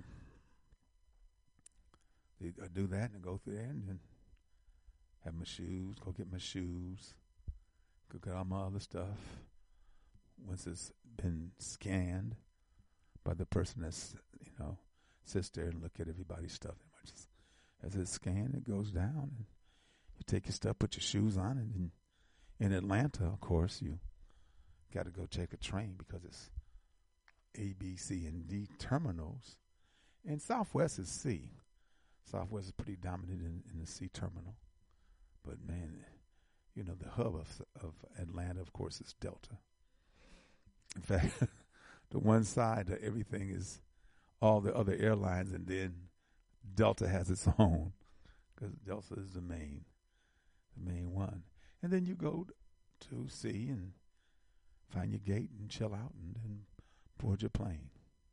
I do that and go through there and then have my shoes, go get my shoes, go get all my other stuff. Once it's been scanned by the person that's, sits there and look at everybody's stuff. As it's scanned, it goes down, and you take your stuff, put your shoes on, and then in Atlanta, of course, you got to go take a train because it's A, B, C, and D terminals. And Southwest is C. Southwest is pretty dominant in the C terminal. But, man, the hub of Atlanta, of course, is Delta. In fact, the one side of everything is all the other airlines, and then Delta has its own because Delta is the main one. And then you go to C and find your gate and chill out and then board your plane.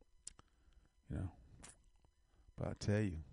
But I tell you,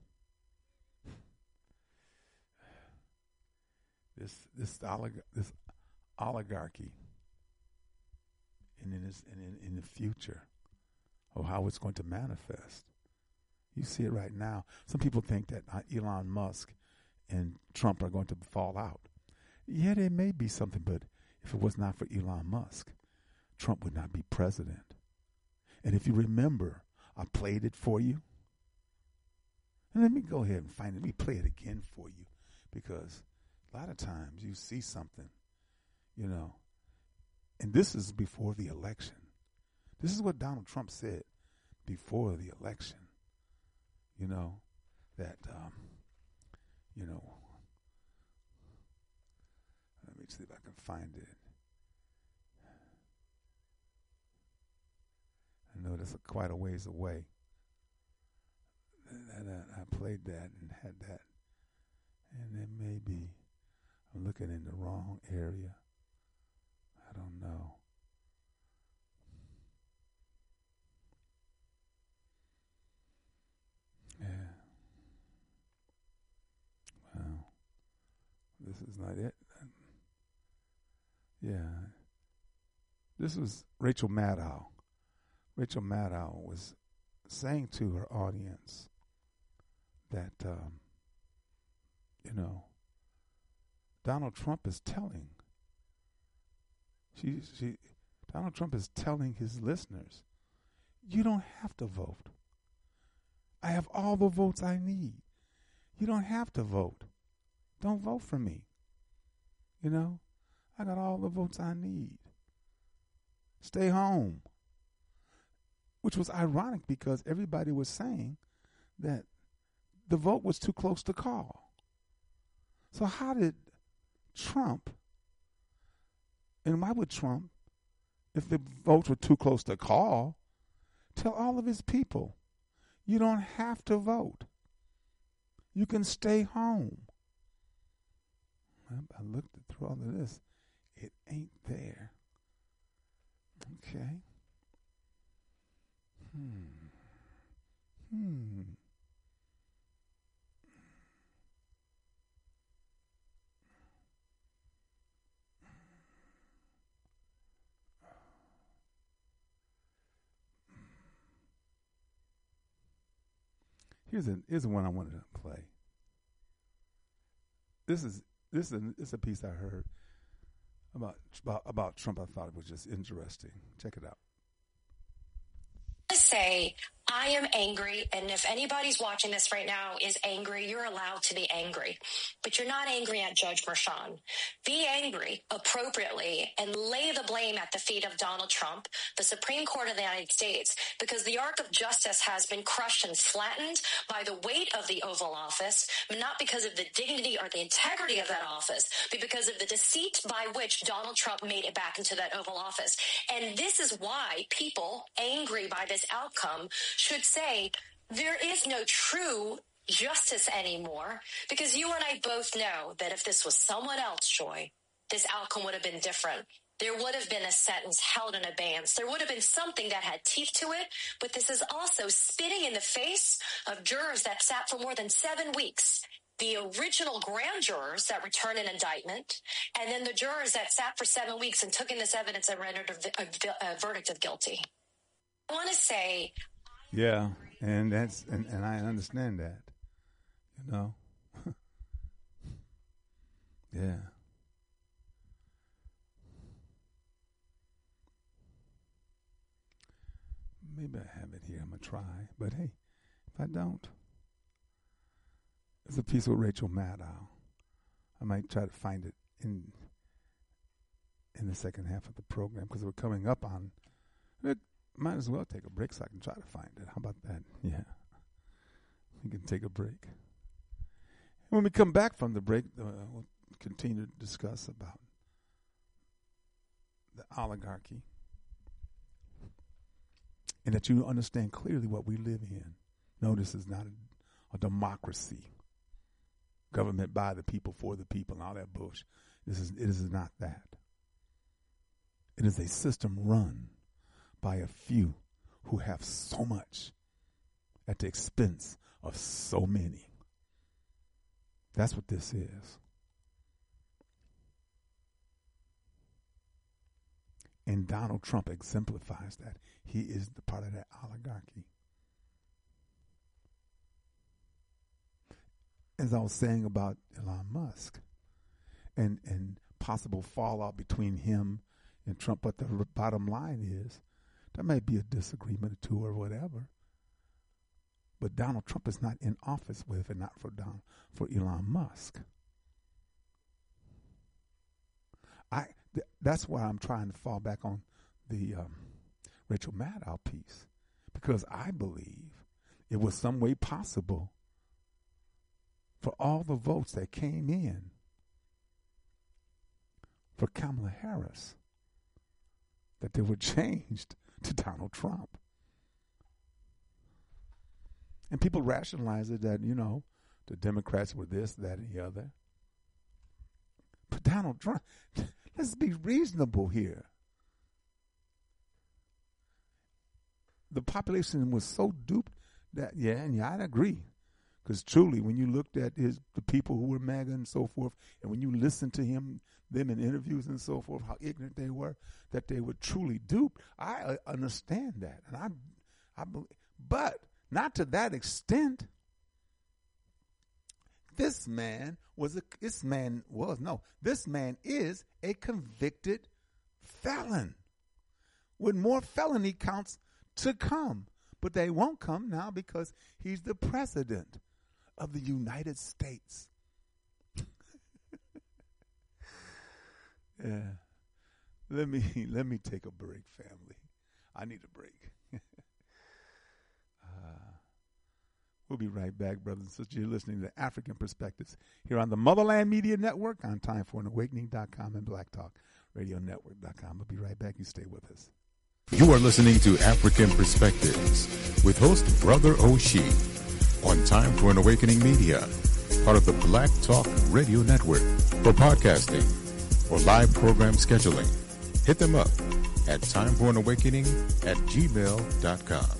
this oligarchy and in the future of how it's going to manifest. You see it right now. Some people think that Elon Musk and Trump are going to fall out. Yeah, there may be something, but if it was not for Elon Musk, Trump would not be president. And if you remember, I played it for you. And let me go ahead and find it. Let me play it again for you, because a lot of times you see something, and this is before the election. This is what Donald Trump said before the election, that, let me see if I can find it. I know that's quite a ways away. And I played that and had that. And then maybe I'm looking in the wrong area. I don't know. Yeah. Well, this is not it. Yeah. This was Rachel Maddow. Rachel Maddow was saying to her audience that, Donald Trump is telling. Donald Trump is telling his listeners, you don't have to vote. I have all the votes I need. You don't have to vote. Don't vote for me. I got all the votes I need. Stay home. Which was ironic because everybody was saying that the vote was too close to call. So how did Trump, and why would Trump, if the votes were too close to call, tell all of his people, you don't have to vote. You can stay home. I looked through all of this. It ain't there. Okay. Here's the one I wanted to play. This is a piece I heard about Trump. I thought it was just interesting. Check it out. Say, I am angry, and if anybody's watching this right now is angry, you're allowed to be angry. But you're not angry at Judge Merchan. Be angry appropriately and lay the blame at the feet of Donald Trump, the Supreme Court of the United States, because the arc of justice has been crushed and flattened by the weight of the Oval Office, but not because of the dignity or the integrity of that office, but because of the deceit by which Donald Trump made it back into that Oval Office. And this is why people angry by this outcome should say there is no true justice anymore, because you and I both know that if this was someone else, Joy, this outcome would have been different. There would have been a sentence held in abeyance. There would have been something that had teeth to it, but this is also spitting in the face of jurors that sat for more than 7 weeks. The original grand jurors that returned an indictment, and then the jurors that sat for 7 weeks and took in this evidence and rendered a verdict of guilty. I want to say... Yeah, and that's and I understand that, you know. Yeah. Maybe I have it here. I'm going to try. But hey, if I don't, there's a piece with Rachel Maddow. I might try to find it in the second half of the program, because we're coming up on it. Might as well take a break so I can try to find it. How about that? Yeah. We can take a break. When we come back from the break, we'll continue to discuss about the oligarchy, and that you understand clearly what we live in. No, this is not a democracy. Government by the people, for the people, and all that bullshit. It is not that. It is a system run by a few who have so much at the expense of so many. That's what this is. And Donald Trump exemplifies that. He is the part of that oligarchy. As I was saying about Elon Musk and possible fallout between him and Trump, but the bottom line is, there may be a disagreement or two or whatever, but Donald Trump is not in office with, and not for Elon Musk. That's why I'm trying to fall back on the Rachel Maddow piece, because I believe it was some way possible for all the votes that came in for Kamala Harris that they were changed to Donald Trump. And people rationalize it that, the Democrats were this, that, and the other. But Donald Trump, let's be reasonable here. The population was so duped that, I'd agree. Because truly, when you looked at the people who were MAGA and so forth, and when you listened to them in interviews and so forth, how ignorant they were, that they were truly duped, I understand that, and I believe, but not to that extent. This man is a convicted felon with more felony counts to come, but they won't come now because he's the president of the United States. Yeah. Let me take a break, family. I need a break. We'll be right back, brothers and sisters. You're listening to African Perspectives here on the Motherland Media Network on TimeForAnAwakening.com and BlackTalkRadioNetwork.com. We'll be right back. You stay with us. You are listening to African Perspectives with host Brother Oshie on Time for an Awakening Media, part of the Black Talk Radio Network. For podcasting or live program scheduling, hit them up at timeforanawakening@gmail.com.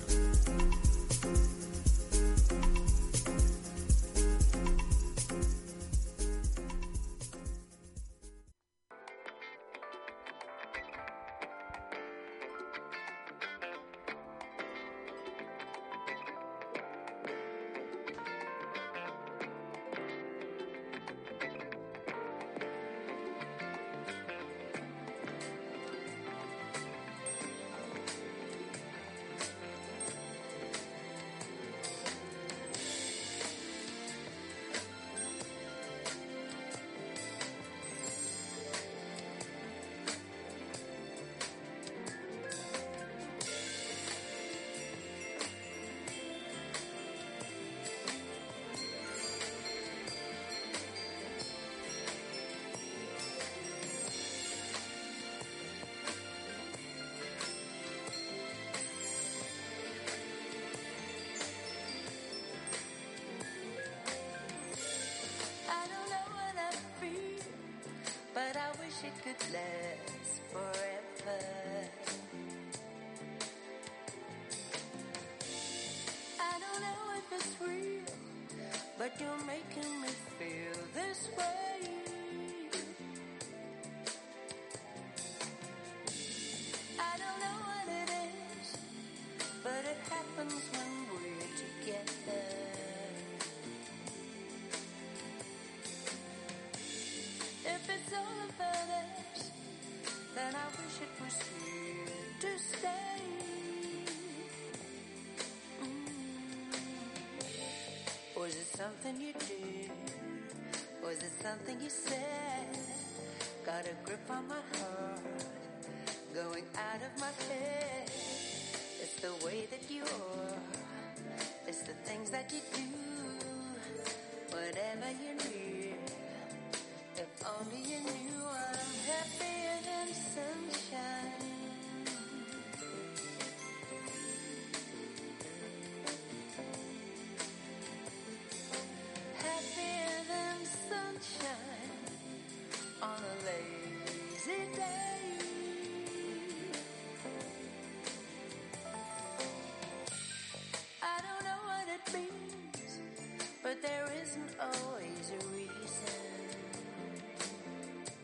Was it something you did? Was it something you said? Got a grip on my heart, going out of my head. It's the way that you are, it's the things that you do. Whatever you need, if only you knew I'm happier than sunshine. On a lazy day, I don't know what it means, but there isn't always a reason.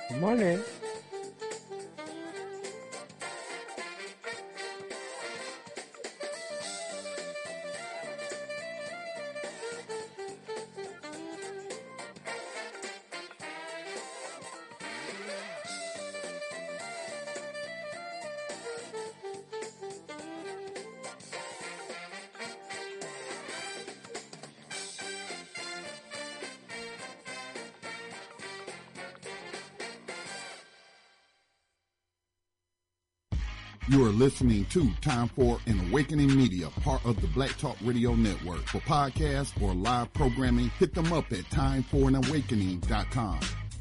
Good morning. You are listening to Time for an Awakening Media, part of the Black Talk Radio Network. For podcasts or live programming, hit them up at timeforanawakening.com.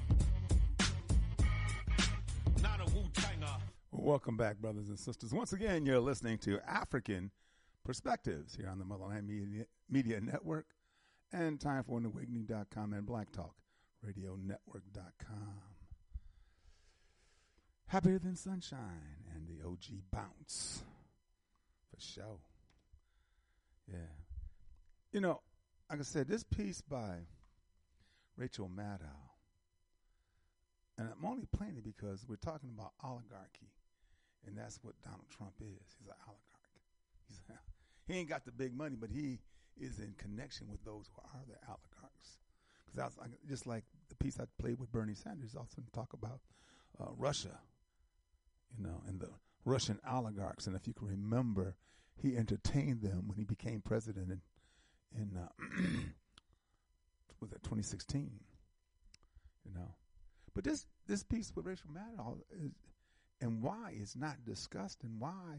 Welcome back, brothers and sisters. Once again, you're listening to African Perspectives here on the Motherland Media Network and timeforanawakening.com and blacktalkradionetwork.com. Happier Than Sunshine and the OG Bounce. For sure. Yeah. You know, like I said, this piece by Rachel Maddow, and I'm only playing it because we're talking about oligarchy, and that's what Donald Trump is. He's an oligarch. He ain't got the big money, but he is in connection with those who are the oligarchs. Because just like the piece I played with Bernie Sanders, also talk about Russia, you know, and the Russian oligarchs. And if you can remember, he entertained them when he became president in was that 2016, you know. But this piece with Rachel Maddow is, and why it's not discussed, and why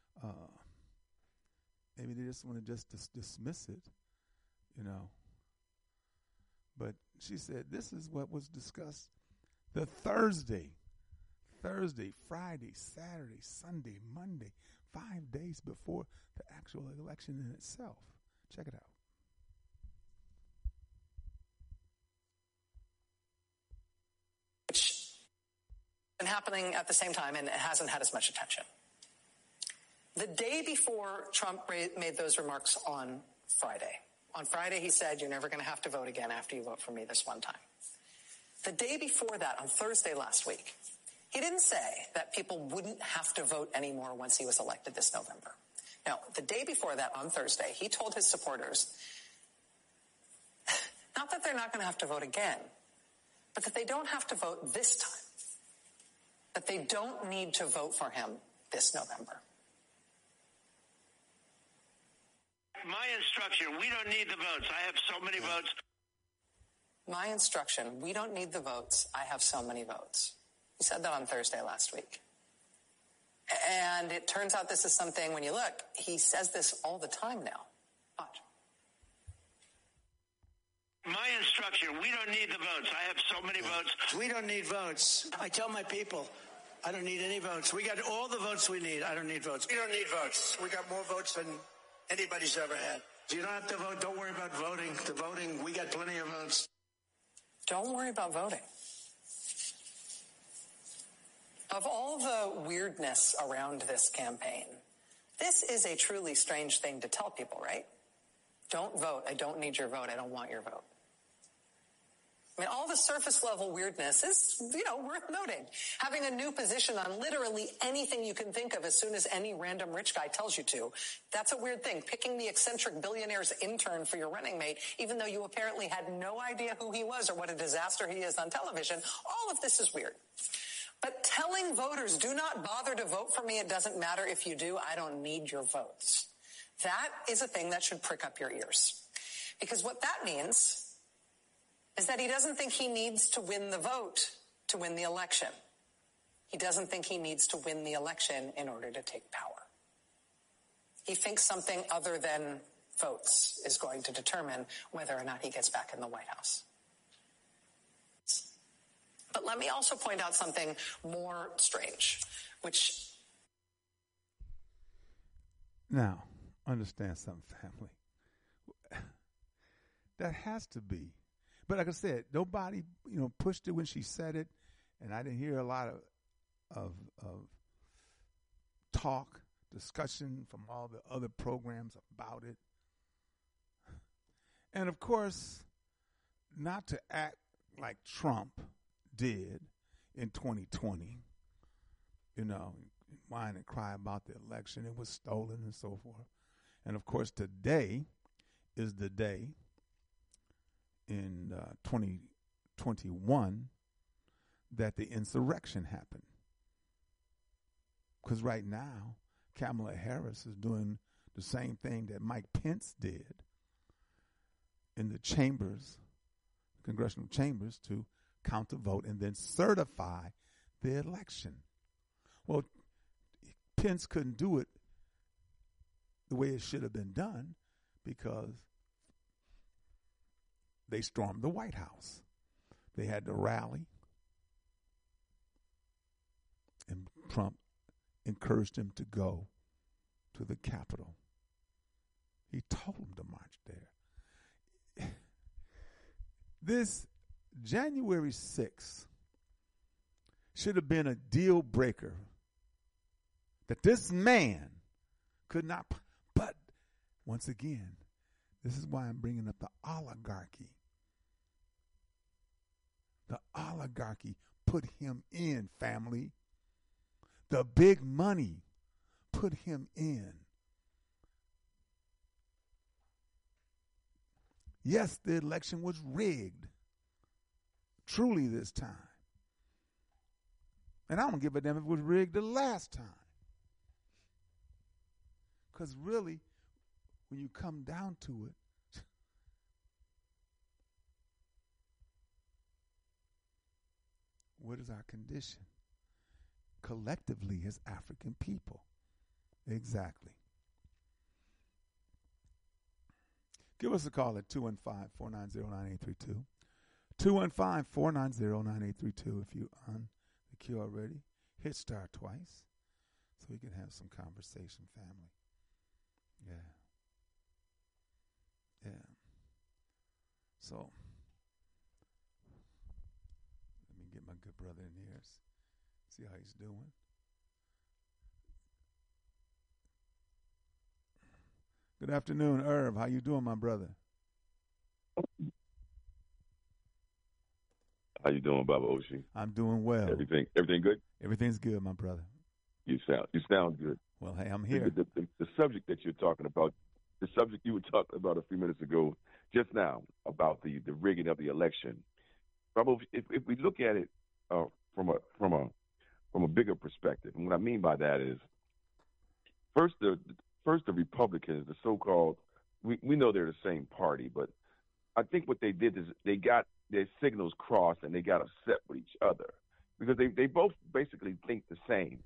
maybe they just want to just dismiss it, you know. But she said this is what was discussed the Thursday, Friday, Saturday, Sunday, Monday, 5 days before the actual election in itself. Check it out. Been happening at the same time, and it hasn't had as much attention. The day before Trump made those remarks on Friday, he said, "You're never going to have to vote again after you vote for me this one time." The day before that, on Thursday last week, he didn't say that people wouldn't have to vote anymore once he was elected this November. No, the day before that, on Thursday, he told his supporters, not that they're not going to have to vote again, but that they don't have to vote this time. That they don't need to vote for him this November. My instruction, we don't need the votes. I have so many votes. My instruction, we don't need the votes. I have so many votes. He said that on Thursday last week. And it turns out this is something, when you look, he says this all the time now. Watch. My instruction, we don't need the votes. I have so many votes. We don't need votes. I tell my people, I don't need any votes. We got all the votes we need. I don't need votes. We don't need votes. We got more votes than anybody's ever had. You don't have to vote. Don't worry about voting. The voting, we got plenty of votes. Don't worry about voting. Of all the weirdness around this campaign, this is a truly strange thing to tell people, right? Don't vote. I don't need your vote. I don't want your vote. I mean, all the surface level weirdness is, worth noting. Having a new position on literally anything you can think of as soon as any random rich guy tells you to, that's a weird thing. Picking the eccentric billionaire's intern for your running mate, even though you apparently had no idea who he was or what a disaster he is on television, all of this is weird. But telling voters, do not bother to vote for me, it doesn't matter if you do, I don't need your votes. That is a thing that should prick up your ears. Because what that means is that he doesn't think he needs to win the vote to win the election. He doesn't think he needs to win the election in order to take power. He thinks something other than votes is going to determine whether or not he gets back in the White House. But let me also point out something more strange, which... Now, understand something, family. That has to be. But like I said, nobody, pushed it when she said it, and I didn't hear a lot of talk, discussion from all the other programs about it. And of course, not to act like Trump did in 2020, whine and cry about the election. It was stolen and so forth. And, of course, today is the day in 2021 that the insurrection happened. Because right now, Kamala Harris is doing the same thing that Mike Pence did in the chambers, congressional chambers, to count the vote and then certify the election. Well, Pence couldn't do it the way it should have been done because they stormed the White House. They had to rally, and Trump encouraged him to go to the Capitol. He told him to march there. This January 6th should have been a deal breaker that this man could not. But once again, this is why I'm bringing up the oligarchy. The oligarchy put him in, family. The big money put him in. Yes, the election was rigged. Truly this time. And I don't give a damn if it was rigged the last time. Because really, when you come down to it, what is our condition? Collectively as African people. Exactly. Give us a call at 215-490-9832. 215-490-9832 if you're on the queue already. Hit star twice so we can have some conversation, family. Yeah. So, let me get my good brother in here. See how he's doing. Good afternoon, Irv. How you doing, my brother? How you doing, Baba Oshi? I'm doing well. Everything good? Everything's good, my brother. You sound good. Well, hey, I'm here. The subject that you're talking about, the subject you were talking about a few minutes ago, just now, about the rigging of the election. Baba, if we look at it from a bigger perspective, and what I mean by that is, first the Republicans, the so-called, we know they're the same party, but I think what they did is they got their signals crossed and they got upset with each other because they both basically think the same.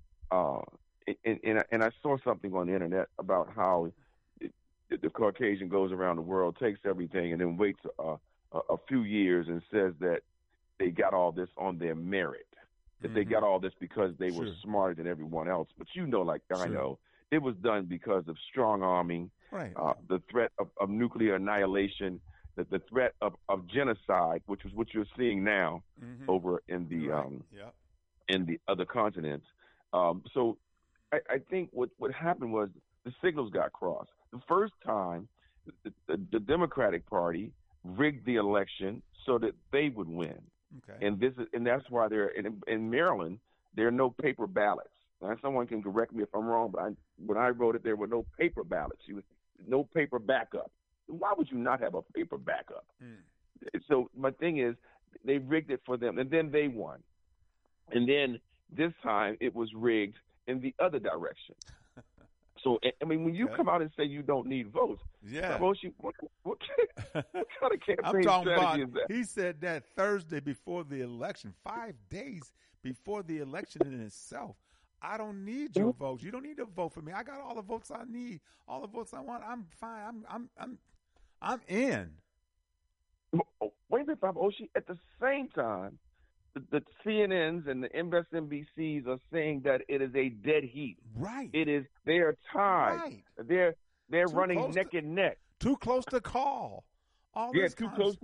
And I saw something on the internet about how the Caucasian goes around the world, takes everything, and then waits a few years and says that they got all this on their merit, that they got all this because they were smarter than everyone else. But like I know, it was done because of strong-arming, the threat of nuclear annihilation, the threat of genocide, which is what you're seeing now over in the in the other continents. So I think what happened was the signals got crossed. The first time, the Democratic Party rigged the election so that they would win. Okay. And that's why in Maryland, there are no paper ballots. Now, someone can correct me if I'm wrong, but when I wrote it, there were no paper ballots. No paper backup. Why would you not have a paper backup? So my thing is, they rigged it for them, and then they won. And then this time, it was rigged in the other direction. So, I mean, when you come out and say you don't need votes, what kind of campaign strategy is that? He said that Thursday before the election, 5 days before the election in itself. I don't need your votes. You don't need to vote for me. I got all the votes I need, all the votes I want. I'm fine. I'm in. Wait a minute, Bob Oshie. At the same time, the CNNs and the MSNBCs are saying that it is a dead heat. Right. It is. They are tied. Right. They're running neck and neck. Too close to call. Too close.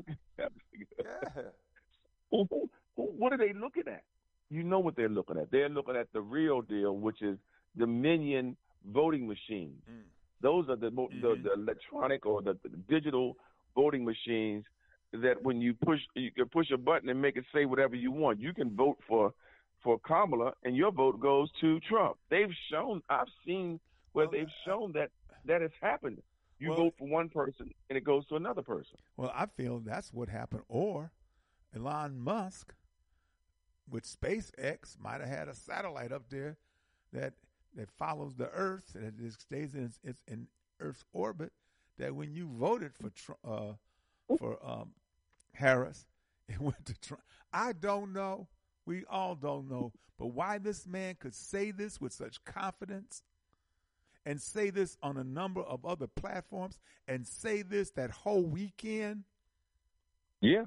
What are they looking at? You know what they're looking at. They're looking at the real deal, which is Dominion voting machines. Those are the electronic or the digital voting machines that when you can push a button and make it say whatever you want. You can vote for Kamala, and your vote goes to Trump. I've seen where they've shown that has happened. You vote for one person, and it goes to another person. Well, I feel that's what happened. Or Elon Musk with SpaceX might have had a satellite up there that follows the Earth and it stays in Earth's orbit. That when you voted for Harris, it went to Trump. I don't know. We all don't know. But why this man could say this with such confidence and say this on a number of other platforms and say this that whole weekend. Yeah.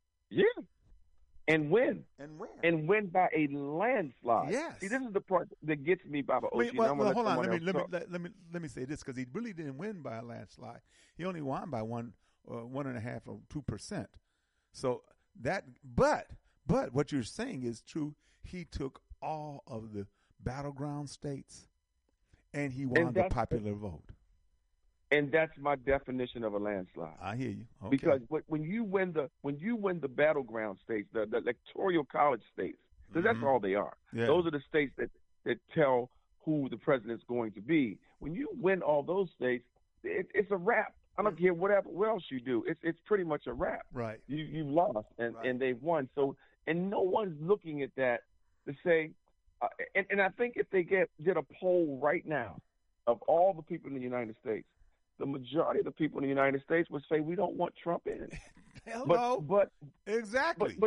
And win by a landslide. Yes. See, this is the part that gets me, Baba Oshi. Well, hold on. Let me say this, because he really didn't win by a landslide. He only won by 1.5 or 2%. So that, but what you're saying is true. He took all of the battleground states, and he won the popular vote. And that's my definition of a landslide. I hear you. Okay. Because when you win the battleground states, the electoral college states, because that's all they are. Yeah. Those are the states that tell who the president's going to be. When you win all those states, it's a wrap. I don't care what else you do. It's pretty much a wrap. Right. You've lost and they've won. So and no one's looking at that to say. And I think if they did a poll right now of all the people in the United States, the majority of the people in the United States would say we don't want Trump in. Hello. But exactly.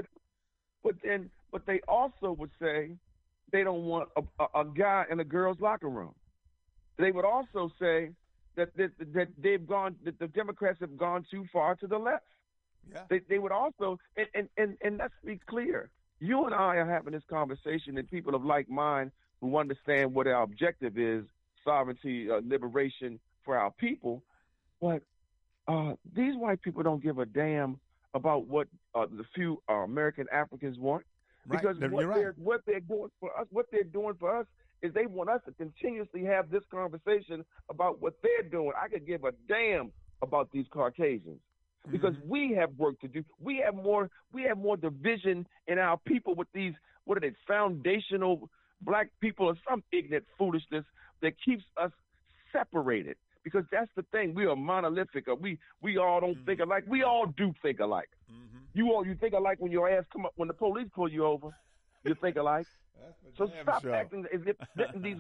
But they also would say they don't want a guy in a girl's locker room. They would also say that the Democrats have gone too far to the left. Yeah. They would also and let's be clear. You and I are having this conversation, and people of like mind who understand what our objective is: sovereignty, liberation for our people. But these white people don't give a damn about what the few American Africans want, because what they're doing for us is they want us to continuously have this conversation about what they're doing. I could give a damn about these Caucasians. Because we have work to do. We have more division in our people with these, what are they, foundational black people or some ignorant foolishness that keeps us separated. Because that's the thing. We are monolithic. We all don't think alike. We all do think alike. You think alike when your ass come up, when the police pull you over, you think alike. So stop acting as if these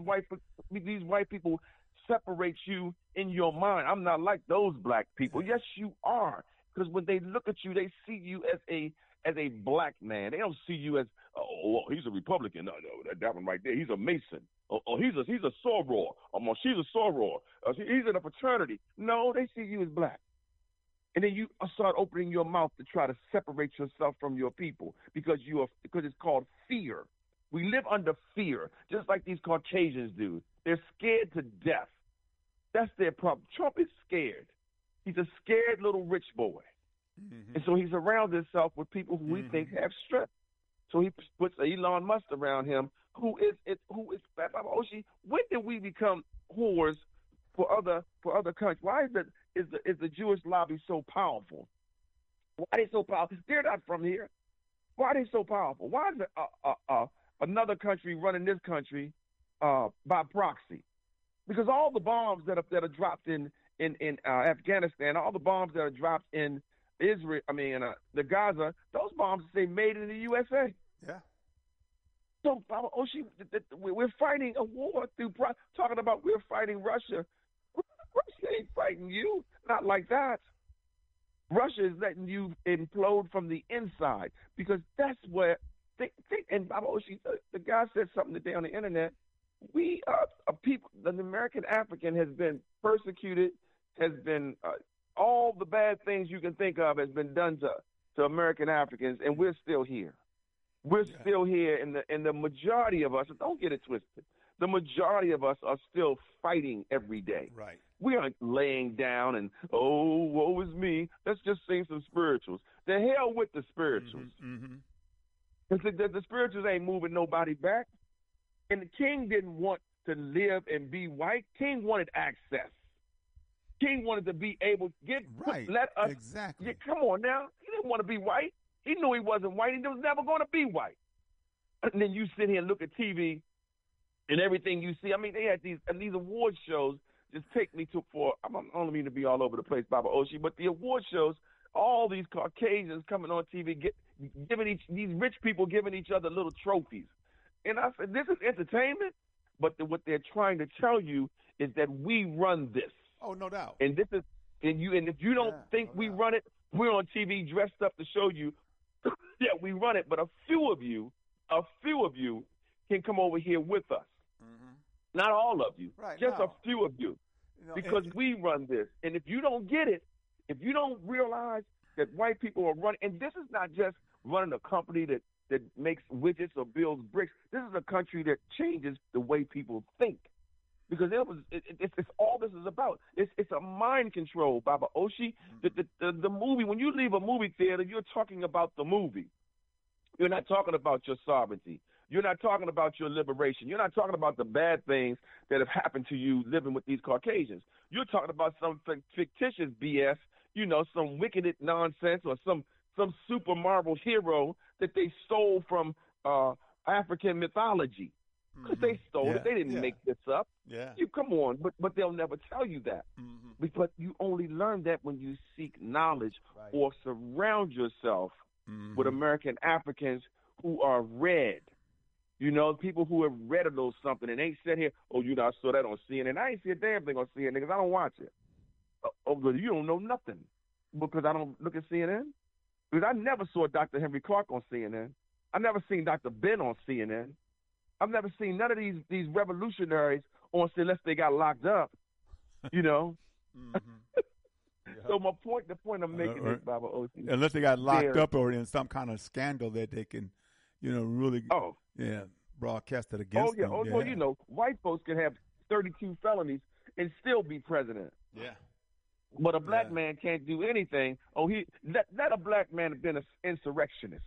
white people separate you in your mind. I'm not like those black people. Yes, you are. Because when they look at you, they see you as a black man. They don't see you as, he's a Republican. No, that one right there, he's a Mason. He's a soror. She's a soror. He's in a fraternity. No, they see you as black. And then you start opening your mouth to try to separate yourself from your people because it's called fear. We live under fear, just like these Caucasians do. They're scared to death. That's their problem. Trump is scared. He's a scared little rich boy. And so he's around himself with people who we think have strength. So he puts Elon Musk around him, who is Baba Oshi. When did we become whores for other countries? Why is the Jewish lobby so powerful? Why are they so powerful? They're not from here. Why are they so powerful? Why is another country running this country by proxy? Because all the bombs that are dropped in Afghanistan, all the bombs that are dropped in Israel, the Gaza, those bombs say made in the USA. Yeah. So, Baba Oshi, we're fighting a war through talking about we're fighting Russia. Russia ain't fighting you, not like that. Russia is letting you implode from the inside, because that's where and Baba Oshi, the guy said something today on the internet. We people, the American African has been persecuted, has been all the bad things you can think of has been done to American Africans, and we're still here. We're still here, and the majority of us, don't get it twisted, the majority of us are still fighting every day. Right. We aren't laying down and, woe is me. Let's just sing some spirituals. The hell with the spirituals. The spirituals ain't moving nobody back. And the king didn't want to live and be white. King wanted access. King wanted to be able to let us. Exactly. Yeah, come on now. He didn't want to be white. He knew he wasn't white. He was never going to be white. And then you sit here and look at TV and everything you see. I mean, they had these award shows. Just take me I don't mean to be all over the place, Baba Oshi, but the award shows, all these Caucasians coming on TV, giving these rich people giving each other little trophies. And I said, this is entertainment, but what they're trying to tell you is that we run this. Oh, no doubt. And if you don't think we run it, we're on TV dressed up to show you that we run it. But a few of you can come over here with us. Mm-hmm. Not all of you, just a few of you, because we run this. And if you don't get it, if you don't realize that white people are running, and this is not just running a company that makes widgets or builds bricks. This is a country that changes the way people think. Because it's all this is about. It's a mind control, Baba Oshi. The movie, when you leave a movie theater, you're talking about the movie. You're not talking about your sovereignty. You're not talking about your liberation. You're not talking about the bad things that have happened to you living with these Caucasians. You're talking about some fictitious BS, some wicked nonsense, or some super Marvel hero that they stole from African mythology. Because they stole it. They didn't make this up. Yeah. You come on, but they'll never tell you that. Mm-hmm. But you only learn that when you seek knowledge or surround yourself with American Africans who are read. People who have read a little something and ain't said here, oh, I saw that on CNN. I ain't see a damn thing on CNN because I don't watch it. Oh, you don't know nothing because I don't look at CNN? Because I never saw Dr. Henry Clark on CNN. I never seen Dr. Ben on CNN. I've never seen none of these revolutionaries on CNN unless they got locked up, Mm-hmm. So the point I'm making is, Baba Oshi, unless they got locked up or in some kind of scandal that they can, really broadcast it against them. Well, white folks can have 32 felonies and still be president. Yeah. But a black man can't do anything. Let a black man have been an insurrectionist.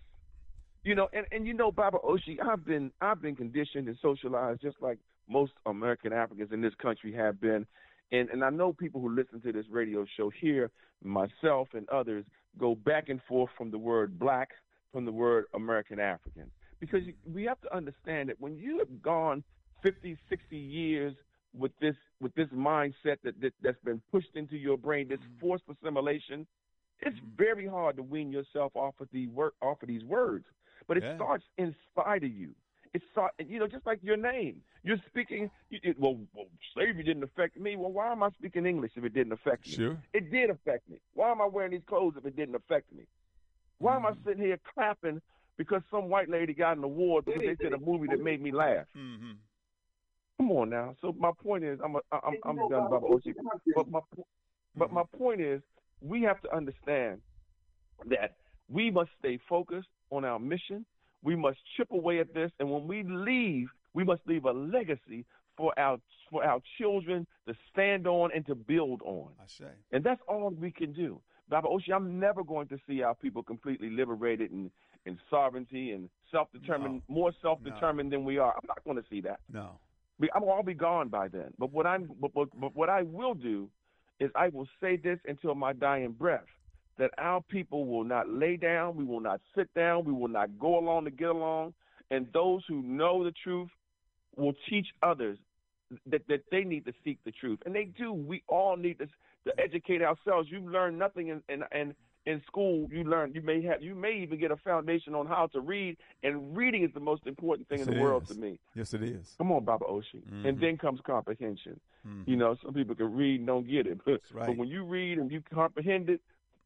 Baba Oshi, I've been conditioned and socialized just like most American Africans in this country have been. And I know people who listen to this radio show here, myself and others, go back and forth from the word black, from the word American African. Because we have to understand that when you have gone 50, 60 years with this mindset that's been pushed into your brain, this forced assimilation, it's very hard to wean yourself off of these words. But it starts inside of you. It starts, just like your name. You're speaking. Slavery didn't affect me. Well, why am I speaking English if it didn't affect me? Sure. It did affect me. Why am I wearing these clothes if it didn't affect me? Why am I sitting here clapping because some white lady got an award because they did a movie that made me laugh? Mm-hmm. Come on now. So my point is, I'm done, Baba Oshi. But my point is, we have to understand that we must stay focused on our mission. We must chip away at this, and when we leave, we must leave a legacy for our children to stand on and to build on. I say. And that's all we can do. Baba Oshi, I'm never going to see our people completely liberated and sovereignty and self-determined, more self-determined than we are. I'm not going to see that. No. I'll be gone by then. But what I will do is I will say this until my dying breath, that our people will not lay down, we will not sit down, we will not go along to get along, and those who know the truth will teach others that they need to seek the truth. And they do. We all need to educate ourselves. You learn nothing in school. You may even get a foundation on how to read, and reading is the most important thing in the world to me. Yes, it is. Come on, Baba Oshi. Mm-hmm. And then comes comprehension. Mm-hmm. Some people can read and don't get it. But when you read and you comprehend it,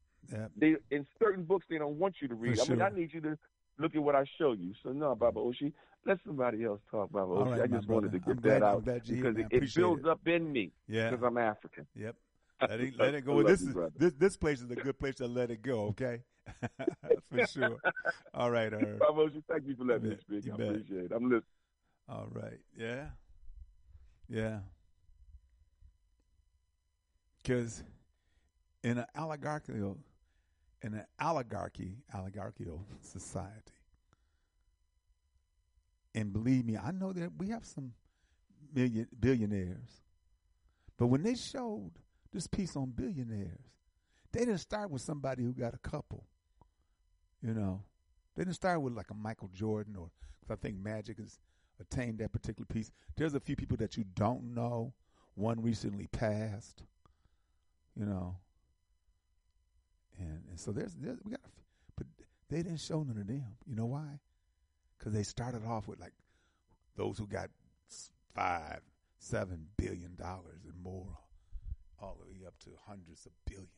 in certain books, they don't want you to read. I need you to look at what I show you. So, no, Baba Oshi, let somebody else talk, Baba Oshi. Right, I just wanted to get that out because it builds up in me because I'm African. Yep. Let it go. This place is a good place to let it go, okay? For sure. All right, Herb. Baba Oshi, thank you for letting me speak. I appreciate it. I'm listening. All right. Yeah. Yeah. Because in an oligarchical society, and believe me, I know that we have some billionaires, but when they showed this piece on billionaires. They didn't start with somebody who got a couple. You know, they didn't start with like a Michael Jordan, or cause I think Magic has attained that particular piece. There's a few people that you don't know. One recently passed. You know, and so we got, but they didn't show none of them. You know why? Because they started off with like those who got $5-7 billion and more, all the way up to hundreds of billions,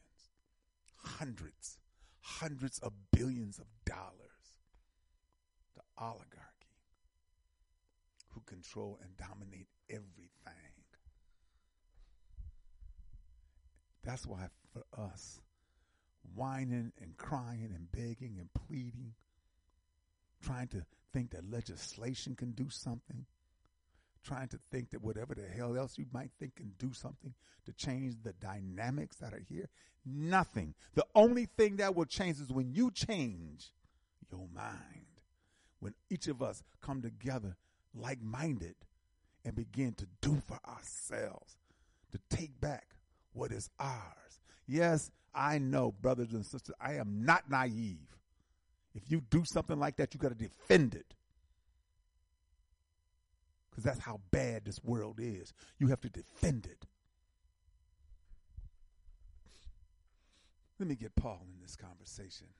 hundreds of billions of dollars. The oligarchy who control and dominate everything. That's why for us, whining and crying and begging and pleading, trying to think that legislation can do something, trying to think that whatever the hell else you might think can do something to change the dynamics that are here, nothing. The only thing that will change is when you change your mind, when each of us come together like-minded and begin to do for ourselves, to take back what is ours. Yes, I know, brothers and sisters, I am not naive. If you do something like that, you got to defend it. Because that's how bad this world is. You have to defend it. Let me get Paul in this conversation.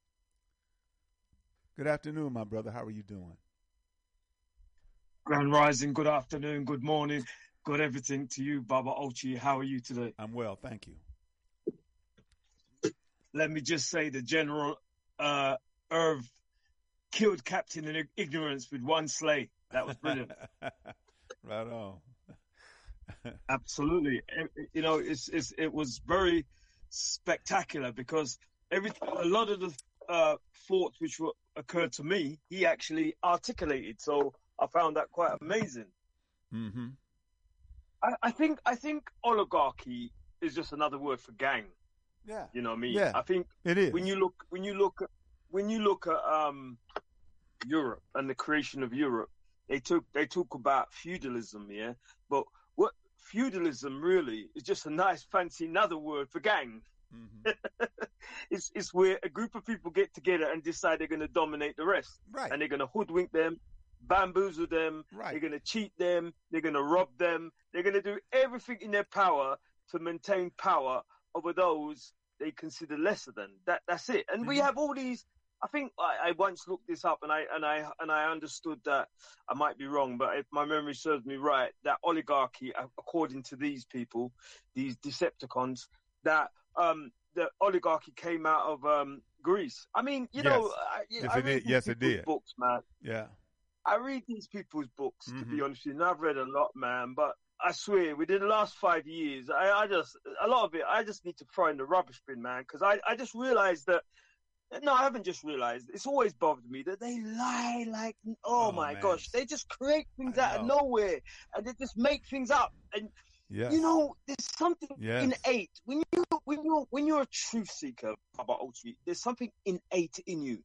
Good afternoon, my brother. How are you doing? Grand Rising, good afternoon, good morning, good everything to you, Baba Ochi. How are you today? I'm well, thank you. Let me just say the General Irv killed Captain in ignorance with one sleigh. That was brilliant. Right on. Absolutely. You know, it was very spectacular because a lot of the thoughts which occurred to me, he actually articulated. So I found that quite amazing. Mm-hmm. I think oligarchy is just another word for gang. Yeah. You know what I mean? Yeah, I think it is. When you look at Europe and the creation of Europe, they talk about feudalism, yeah. But what feudalism really is just a nice fancy another word for gang. Mm-hmm. It's where a group of people get together and decide they're going to dominate the rest, right? And they're going to hoodwink them, bamboozle them, right? They're going to cheat them, they're going to rob them, they're going to do everything in their power to maintain power over those they consider lesser than. That's it. And we have all these. I think I once looked this up and I understood that, I might be wrong, but if my memory serves me right, that oligarchy, according to these people, these Decepticons, that the oligarchy came out of Greece. I mean, you know, I read these people's books, man. Yeah. I read these people's books, to be honest with you, and I've read a lot, man, but I swear, within the last 5 years, a lot of it, I just need to throw in the rubbish bin, man, because I just realized that. No, I haven't just realized. It's always bothered me that they lie like, oh my gosh, they just create things out of nowhere and they just make things up. And you know, there's something innate when you're a truth seeker, Baba Ochi. There's something innate in you.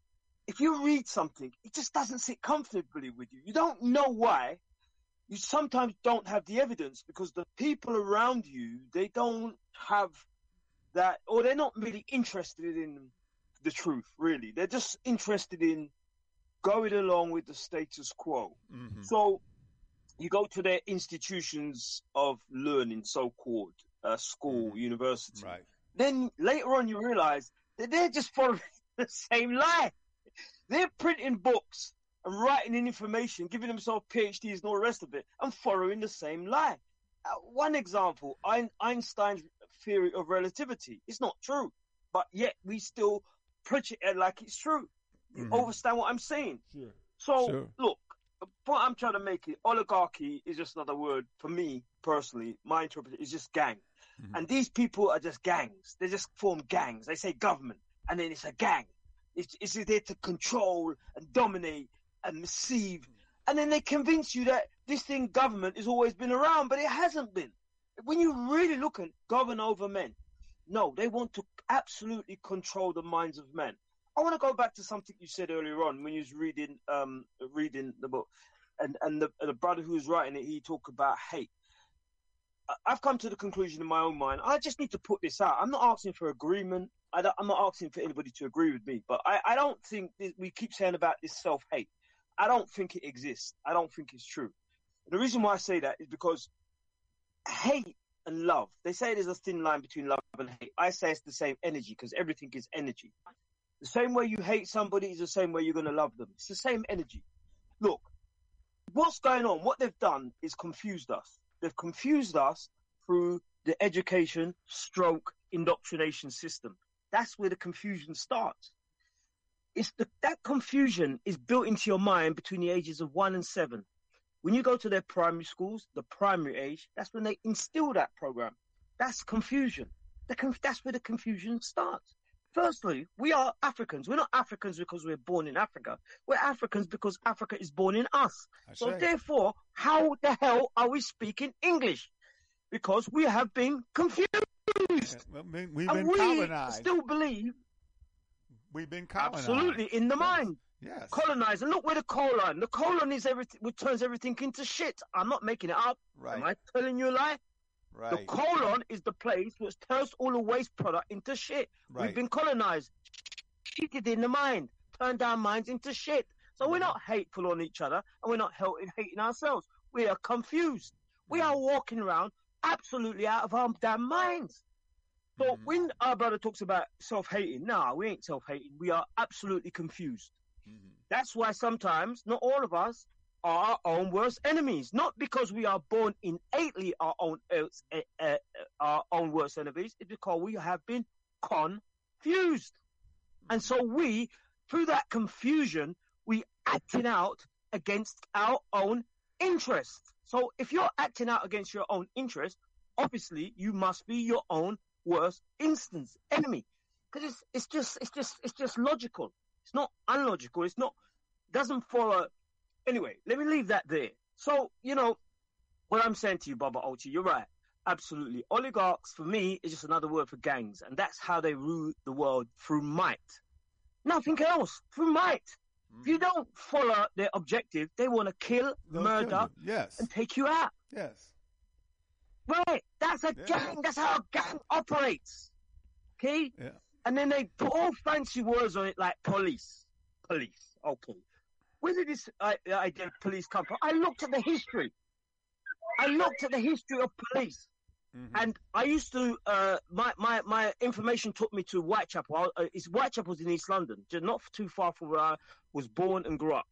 If you read something, it just doesn't sit comfortably with you. You don't know why. You sometimes don't have the evidence because the people around you, they don't have that, or they're not really interested in the truth, really. They're just interested in going along with the status quo. Mm-hmm. So you go to their institutions of learning, so-called school, university. Right. Then later on you realize that they're just following the same lie. They're printing books and writing in information, giving themselves PhDs and all the rest of it, and following the same lie. One example, Einstein's theory of relativity. It's not true, but yet we still preach it like it's true. You understand what I'm saying? Sure. So, look, the point I'm trying to make it, oligarchy is just another word for me, personally. My interpretation is just gang. Mm-hmm. And these people are just gangs. They just form gangs. They say government, and then it's a gang. It's there to control and dominate and deceive. And then they convince you that this thing, government, has always been around, but it hasn't been. When you really look at govern over men, no, they want to absolutely control the minds of men. I want to go back to something you said earlier on when you was reading the book, and the brother who was writing it, he talked about hate. I've come to the conclusion in my own mind. I just need to put this out. I'm not asking for agreement. I'm not asking for anybody to agree with me. But I don't think we keep saying about this self-hate. I don't think it exists. I don't think it's true. The reason why I say that is because hate and love, they say there's a thin line between love and hate. I say it's the same energy because everything is energy. The same way you hate somebody is the same way you're going to love them. It's the same energy. Look, what's going on? What they've done is confused us. They've confused us through the education stroke indoctrination system. That's where the confusion starts. That confusion is built into your mind between the ages of 1 and 7. When you go to their primary schools, the primary age, that's when they instill that program. That's confusion. That's where the confusion starts. Firstly, we are Africans. We're not Africans because we're born in Africa. We're Africans because Africa is born in us. So therefore, how the hell are we speaking English? Because we have been confused. We've been colonized. Still believe. We've been colonized. Absolutely, in the mind. Yes. Colonized. And look where the colon. The colon is everything, which turns everything into shit. I'm not making it up. Right. Am I telling you a lie? Right. The colon is the place which turns all the waste product into shit. Right. We've been colonized, cheated in the mind, turned our minds into shit. So we're not hateful on each other, and we're not hating ourselves. We are confused. We are walking around absolutely out of our damn minds. So when our brother talks about self-hating, no, we ain't self-hating. We are absolutely confused. That's why sometimes, not all of us, are our own worst enemies. Not because we are born innately our own worst enemies. It's because we have been confused. And so we, through that confusion, we acting out against our own interest. So if you're acting out against your own interest, obviously you must be your own worst enemy. Because it's just logical. It's not unlogical. Doesn't follow. Anyway, let me leave that there. So, what I'm saying to you, Baba Ochi, you're right. Absolutely. Oligarchs, for me, is just another word for gangs. And that's how they rule the world, through might. Nothing else. Through might. If you don't follow their objective, they want to kill, murder, and take you out. Yes. Right. That's a gang. That's how a gang operates. Okay? Yeah. And then they put all fancy words on it like police. Police. Okay. Where did this idea of police come from? I looked at the history. Of police. And I used to, my information took me to Whitechapel. Whitechapel's in East London, just not too far from where I was born and grew up.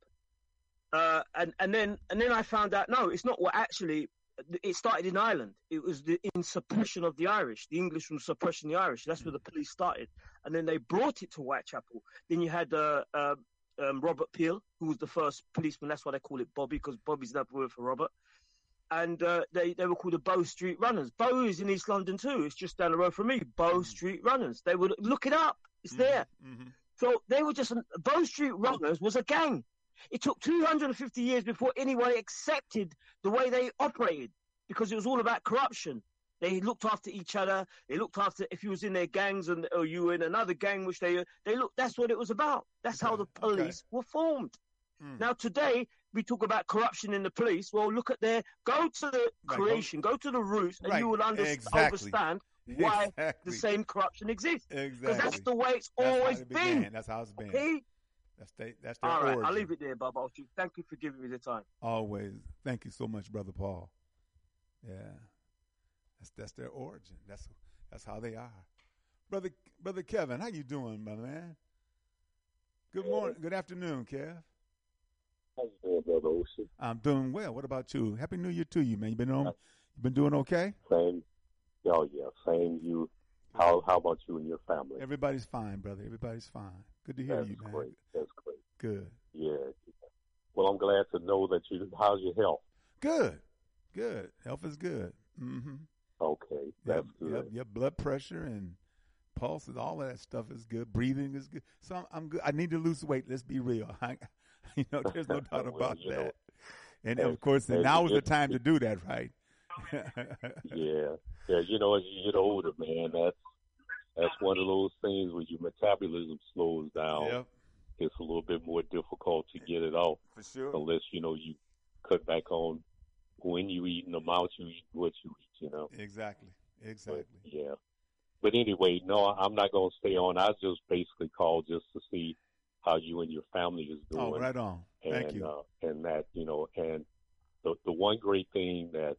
And then I found out, no, it's not what actually, it started in Ireland. It was in suppression of the Irish. The English from suppressing the Irish. That's where the police started. And then they brought it to Whitechapel. Then you had Robert Peel, who was the first policeman. That's why they call it Bobby, because Bobby's another word for Robert. And they were called the Bow Street Runners. Bow is in East London too. It's just down the road from me. Bow Street Runners. They would look it up. It's there. So they were just Bow Street Runners was a gang. It took 250 years before anyone accepted the way they operated, because it was all about corruption. They looked after each other. They looked after if you was in their gangs or you were in another gang, which they looked. That's what it was about. That's how the police were formed. Now today we talk about corruption in the police. Well, go to the creation, go to the roots, and you will understand why the same corruption exists. Because that's the way it's always been. That's how it's been. Okay? That's their all right, origin. I'll leave it there, Bob. Thank you for giving me the time. Always. Thank you so much, Brother Paul. Yeah. That's their origin. That's how they are. Brother Kevin, how you doing, my man? Good morning. Good afternoon, Kev. How you doing, Brother Ocean? I'm doing well. What about you? Happy New Year to you, man. You been doing okay? Same. Oh yeah, same. You. How about you and your family? Everybody's fine, brother. Everybody's fine. Good to hear you, man. Great. That's great. Good. Yeah. Well, I'm glad to know that how's your health? Good. Health is good. Okay, that's good. Your blood pressure and pulses, all of that stuff is good. Breathing is good. So I'm good. I need to lose weight. Let's be real. There's no doubt about that. And of course, now is the time to do that, right? Yeah. As you get older, man, that's one of those things where your metabolism slows down. Yep. It's a little bit more difficult to get it off. For sure. Unless, you cut back on when you eat and the amount you eat, what you eat, you know. Exactly. But, yeah. But anyway, no, I'm not going to stay on. I just basically called just to see how you and your family is doing. Oh, right on. Thank you. And that, you know, and the one great thing that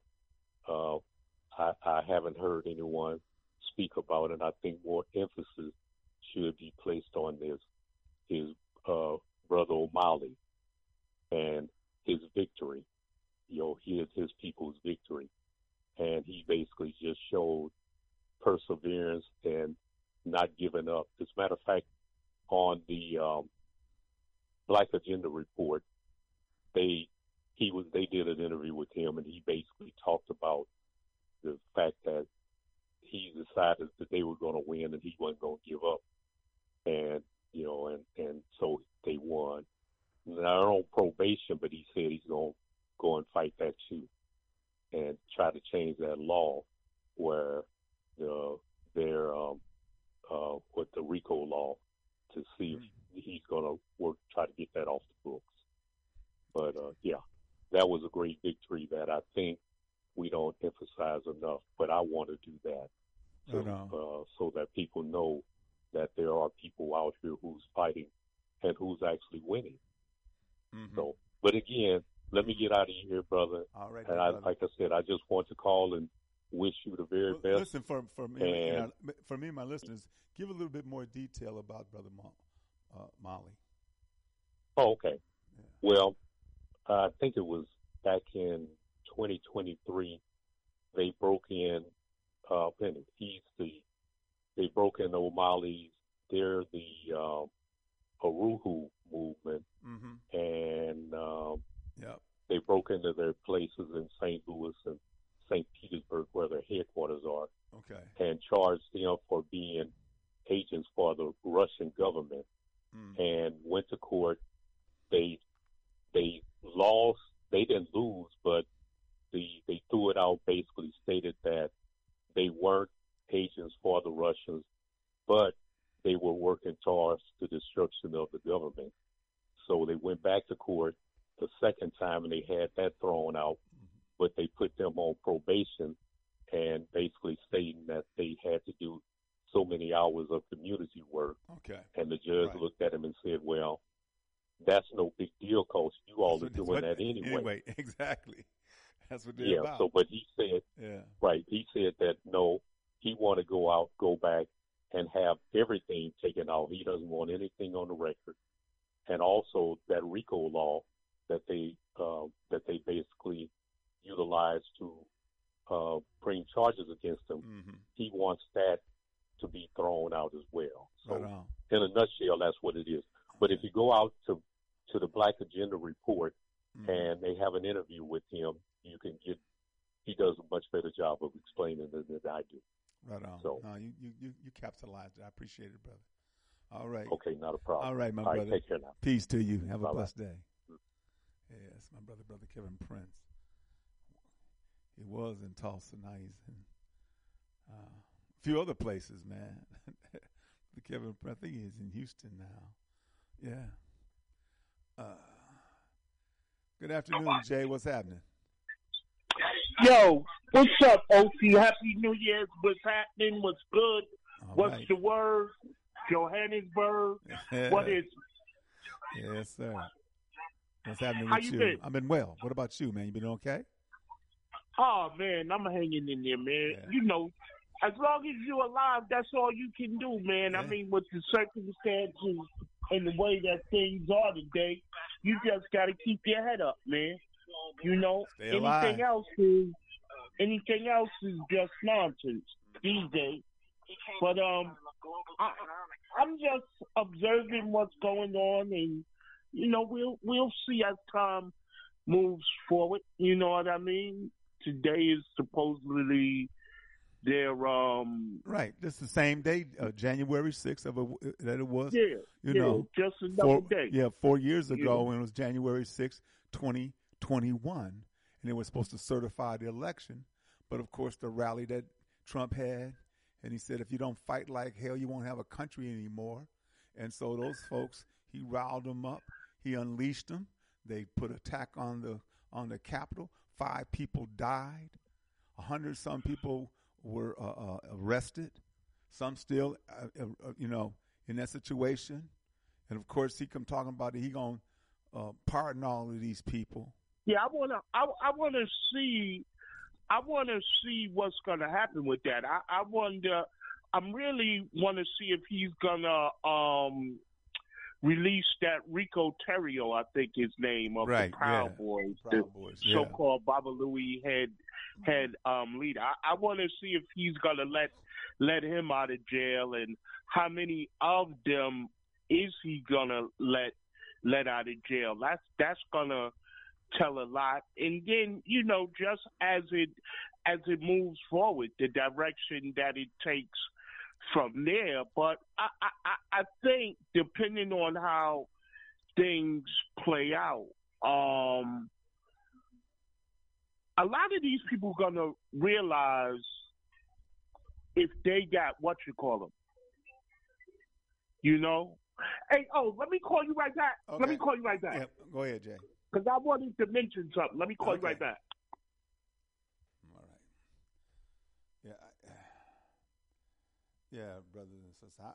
I haven't heard anyone speak about, and I think more emphasis should be placed on this, is Brother O'Malley and his victory. You know, his people's victory. And he basically just showed perseverance and not giving up. As a matter of fact, on the Black Agenda report, they did an interview with him, and he basically talked about the fact that he decided that they were going to win and he wasn't going to give up. And, you know, and so they won. They're on probation, but he said he's going to go and fight that too and try to change that law where with the RICO law to see if he's going to try to get that off the books. But, yeah, that was a great victory that I think we don't emphasize enough, but I want to do that so that people know that there are people out here who's fighting and who's actually winning. Mm-hmm. So, but again, let me get out of here, brother. All right, and like I said, I just want to call and wish you the very best. Listen, for me and my listeners, give a little bit more detail about Brother Molly. Oh, okay. Yeah. Well, I think it was back in 2023. They broke in, and they broke in O'Malley's. They're the Aruhu movement, mm-hmm. and they broke into their places in St. Louis and St. Petersburg, where their headquarters are, and charged them for being agents for the Russian government, and went to court. They lost. They didn't lose, but they threw it out. Basically, stated that they weren't agents for the Russians, but they were working towards the destruction of the government. So they went back to court the second time, and they had that thrown out, but they put them on probation and basically stating that they had to do so many hours of community work. And the judge looked at him and said, well, that's no big deal because you all are doing that anyway. Exactly. That's what they're about. So, but he said, he said that no, he want to go back and have everything taken out. He doesn't want anything on the record. And also that RICO law that they basically utilized to bring charges against him, he wants that to be thrown out as well. So in a nutshell, that's what it is. But if you go out to the Black Agenda report and they have an interview with him, you can get, he does a much better job of explaining it than I do. Right on. So, no, you capitalized it. I appreciate it, brother. All right. Okay, not a problem. All right, my brother. Take care now. Peace to you. Have a blessed day. Yes, my brother Kevin Prince. He was in Tulsa. Now he's in a few other places, man. The Kevin Prince, I think he's in Houston now. Yeah. Good afternoon, Jay. What's happening? Yo, what's up, OC? Happy New Year's. What's happening? What's good? What's the word? Johannesburg. What is it? Yes, sir. What's happening How with you? Been? I've been well. What about you, man? You been okay? Oh, man, I'm hanging in there, man. Yeah. You know, as long as you're alive, that's all you can do, man. Yeah. I mean, with the circumstances and the way that things are today, you just got to keep your head up, man. You know, anything else is just nonsense these days. But I'm just observing what's going on, and you know, we'll see as time moves forward. You know what I mean? Today is supposedly their right. This is the same day, January 6th that it was. Yeah, you know, just another day. Yeah, 4 years ago when it was January 6th, 2021, and they were supposed to certify the election. But of course, the rally that Trump had, and he said, if you don't fight like hell, you won't have a country anymore. And so those folks, he riled them up. He unleashed them. They put attack on the Capitol. 5 people died. 100-some people were arrested. Some still, in that situation. And of course, he come talking about he gonna pardon all of these people. Yeah, I wanna see what's gonna happen with that. I really want to see if he's gonna release that Rico Terrio, I think his name, of the Proud Boys, the so-called Baba Louie head leader. I want to see if he's gonna let him out of jail, and how many of them is he gonna let out of jail. That's gonna tell a lot. And then, just as it moves forward, the direction that it takes from there. But I think, depending on how things play out, a lot of these people are gonna realize if they got Hey, let me call you right back. Okay. Let me call you right back. Yeah, go ahead, Jay. Because I wanted to mention something. Let me call you right back. All right. Yeah, brothers and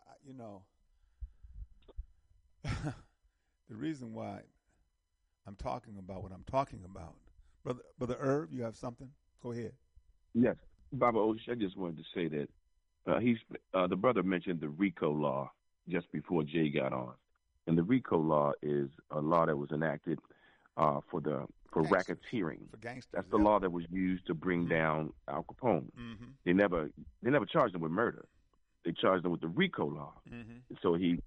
sisters. The reason why I'm talking about what I'm talking about, Brother Irv, you have something? Go ahead. Yes, Baba Osh, I just wanted to say that the brother mentioned the RICO law just before Jay got on, and the RICO law is a law that was enacted for racketeering. For gangsters. That's the law that was used to bring down Al Capone. Mm-hmm. They never charged him with murder. They charged him with the RICO law. Mm-hmm. So he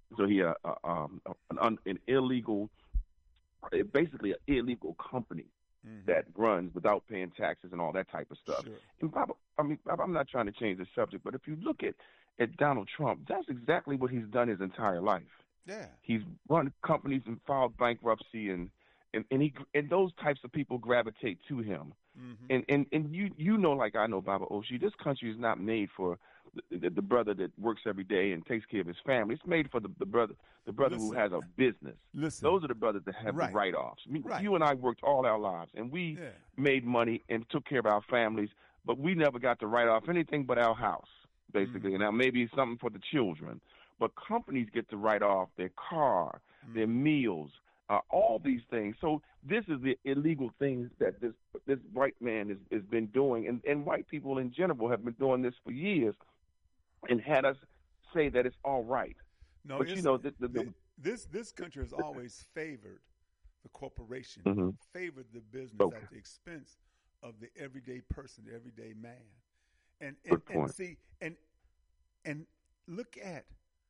an illegal, basically an illegal company that runs without paying taxes and all that type of stuff. Sure. And Baba, I'm not trying to change the subject, but if you look at Donald Trump, that's exactly what he's done his entire life. Yeah. He's run companies and filed bankruptcy, and those types of people gravitate to him. Mm-hmm. And you know, like I know, Baba Oshi, this country is not made for the brother that works every day and takes care of his family. It's made for the brother who has a business. Those are the brothers that have the write-offs. You and I worked all our lives, and we made money and took care of our families, but we never got to write off anything but our house, basically. And now maybe something for the children. But companies get to write off their car, their meals, all these things. So this is the illegal things that this white man has been doing, and white people in general have been doing this for years, and had us say that it's all right. No, but this country has always favored the corporation, favored the business at the expense of the everyday person, the everyday man. And see and look at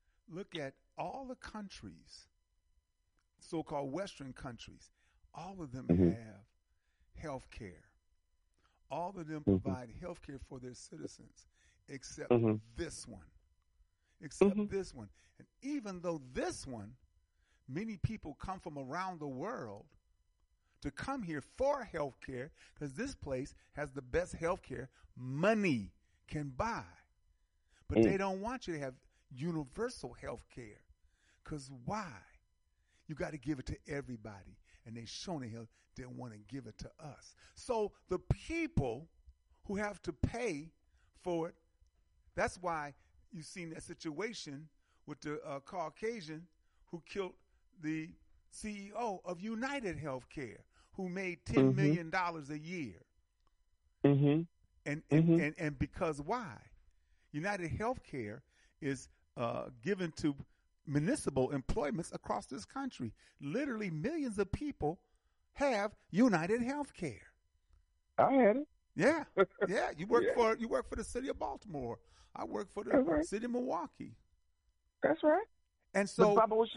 all the countries, so-called Western countries. All of them have health care. All of them provide health care for their citizens, except this one. This one. And even though this one, many people come from around the world to come here for health care, because this place has the best health care money can buy. But they don't want you to have universal health care. Because why? You got to give it to everybody. And they shown the hell didn't want to give it to us. So the people who have to pay for it, that's why you've seen that situation with the Caucasian who killed the CEO of United Healthcare, who made $10 million a year. And because why? United Healthcare is given to municipal employments across this country. Literally millions of people have United Healthcare. I had it. Yeah. Yeah. You work for the city of Baltimore. I work for the city of Milwaukee. That's right. And so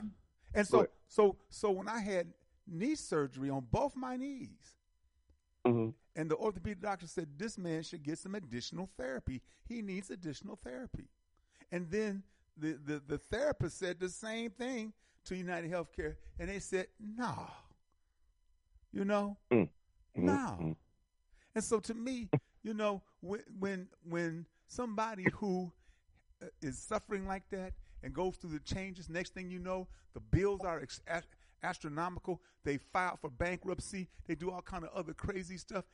when I had knee surgery on both my knees, and the orthopedic doctor said this man should get some additional therapy. He needs additional therapy. And then the therapist said the same thing to United Healthcare, and they said, no. No. And so to me, when somebody who is suffering like that and goes through the changes, next thing you know, the bills are astronomical. They file for bankruptcy. They do all kind of other crazy stuff.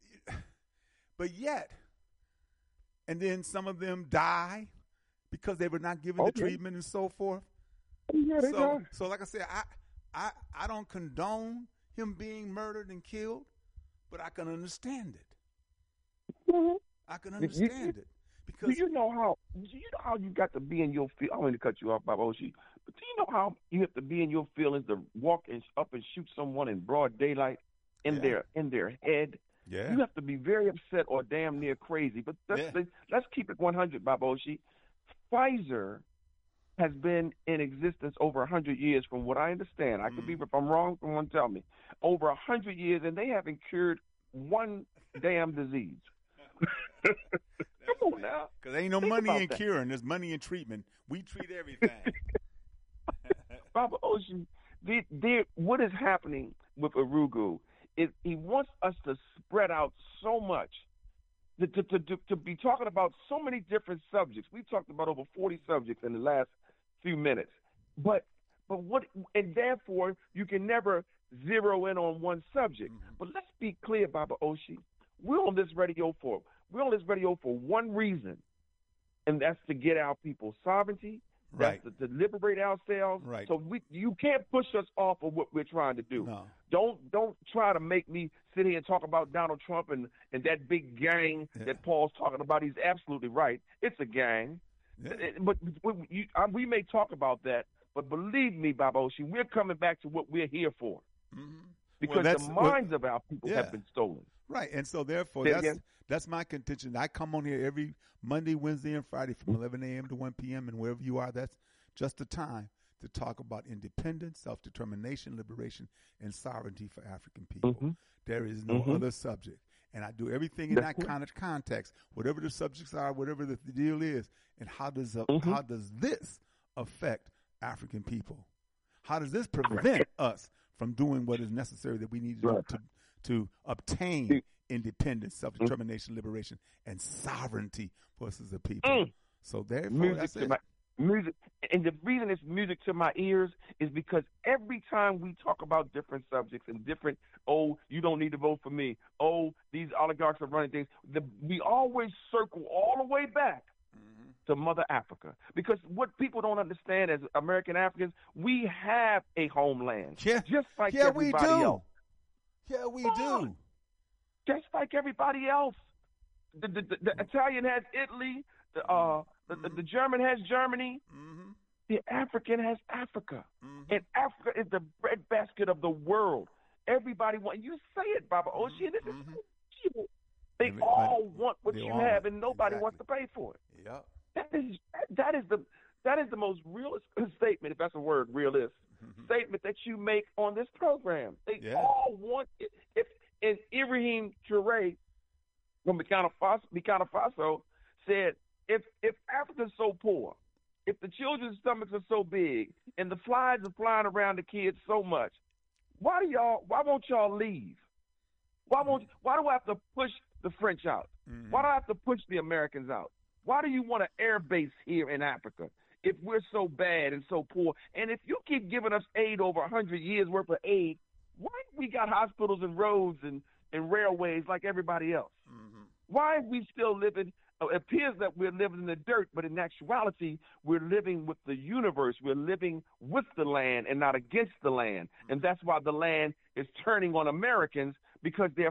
But yet, and then some of them die because they were not given the treatment and so forth. Yeah, they die. So like I said, I don't condone him being murdered and killed, but I can understand it. Mm-hmm. I can understand it. Because do you know how you got to be in your feelings? I'm going to cut you off, Bob Oshie. But do you know how you have to be in your feelings to walk up and shoot someone in broad daylight in their head? Yeah. You have to be very upset or damn near crazy. But let's keep it 100, Bob Oshie. Pfizer has been in existence over 100 years, from what I understand. I could be, if I'm wrong, someone tell me. Over 100 years, and they haven't cured one damn disease. Come on now. Because ain't no money in curing. There's money in treatment. We treat everything. Baba Oshie, what is happening with Urugu is he wants us to spread out so much, to be talking about so many different subjects. We've talked about over 40 subjects in the last few minutes. But what, and therefore you can never zero in on one subject. Mm-hmm. But let's be clear, Baba Oshie. We're on this radio for one reason, and that's to get our people's sovereignty. Right. That's to liberate ourselves. Right. So you can't push us off of what we're trying to do. No. Don't try to make me sit here and talk about Donald Trump and that big gang that Paul's talking about. He's absolutely right. It's a gang. Yeah. But we may talk about that, but believe me, Baba Oshie, we're coming back to what we're here for. Mm-hmm. Because the minds of our people have been stolen. Right, and so therefore that's my contention. I come on here every Monday, Wednesday, and Friday from 11 a.m. to 1 p.m. and wherever you are, that's just the time to talk about independence, self-determination, liberation, and sovereignty for African people. Mm-hmm. There is no other subject. And I do everything in that kind of context, whatever the subjects are, whatever the deal is, and how does this affect African people? How does this prevent us from doing what is necessary that we need to obtain independence, self-determination, liberation, and sovereignty for us as a people? So therefore, music, and the reason it's music to my ears is because every time we talk about different subjects and different, you don't need to vote for me, these oligarchs are running things, we always circle all the way back to Mother Africa. Because what people don't understand as American Africans, we have a homeland. Yeah. Just like everybody else. Yeah, we do. Just like everybody else. The Italian has Italy. The German has Germany. Mm-hmm. The African has Africa. Mm-hmm. And Africa is the breadbasket of the world. Everybody wants, you say it, Baba Oshie, and this is so cute. They all want what you have, and nobody wants to pay for it. Yep. That is the most realist statement, if that's a word, realist statement that you make on this program. They all want it. And Ibrahim Traoré from Burkina Faso said, if Africa's so poor, if the children's stomachs are so big, and the flies are flying around the kids so much, why won't y'all leave? Why do I have to push the French out? Mm-hmm. Why do I have to push the Americans out? Why do you want an air base here in Africa if we're so bad and so poor? And if you keep giving us aid, over 100 years worth of aid, why we got hospitals and roads and railways like everybody else? Mm-hmm. Why are we still living? It appears that we're living in the dirt, but in actuality, we're living with the universe. We're living with the land and not against the land. Mm-hmm. And that's why the land is turning on Americans, because they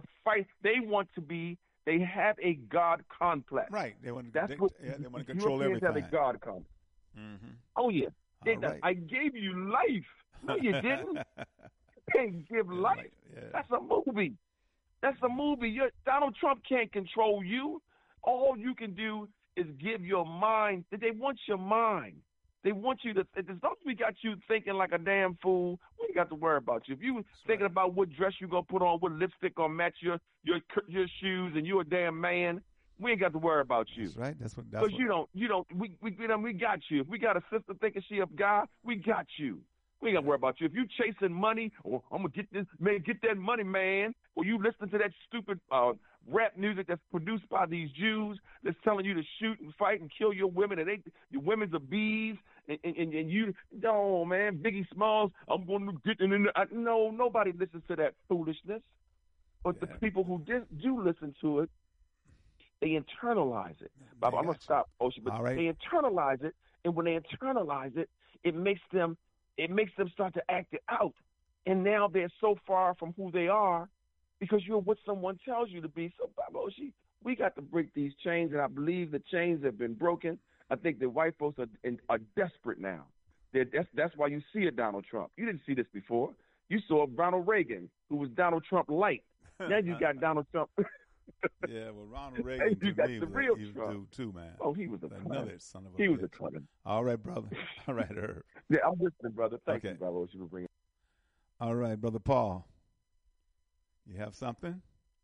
have a God complex. Right. They want to control everything. Have a God complex. Mm-hmm. Oh, yeah. Right. I gave you life. No, you didn't. Can't give life. Yeah. That's a movie. That's a movie. Donald Trump can't control you. All you can do is give your mind. They want your mind. They want you to. As long as we got you thinking like a damn fool, we ain't got to worry about you. If you thinking about what dress you gonna put on, what lipstick gonna match your shoes, and you're a damn man, we ain't got to worry about you. That's right. That's what. Because you don't. We got you. If we got a sister thinking she of God, we got you. We ain't got to worry about you. If you chasing money, I'm gonna get this man, get that money, man. or you listen to that stupid rap music that's produced by these Jews that's telling you to shoot and fight and kill your women, and your women's are bees, and you, no, man, Biggie Smalls, I'm going to get in the, no, nobody listens to that foolishness. But the people who do listen to it, they internalize it. Bob, I'm going to stop, Oshie, but they internalize it, and when they internalize it, it makes them start to act it out. And now they're so far from who they are because you're what someone tells you to be. So, Bob Oshie, we got to break these chains, and I believe the chains have been broken. I think the white folks are desperate now. That's why you see a Donald Trump. You didn't see this before. You saw Ronald Reagan, who was Donald Trump light. Now you got Donald Trump. Yeah, well, Ronald Reagan you got the real he was Trump. a dude too, man. Oh, he was another son of a He was bitch. a Clinton. All right, brother. All right, Herb. Yeah, I'm listening, brother. Thank you, Bob Oshie, for bringing. All right, Brother Paul. You have something?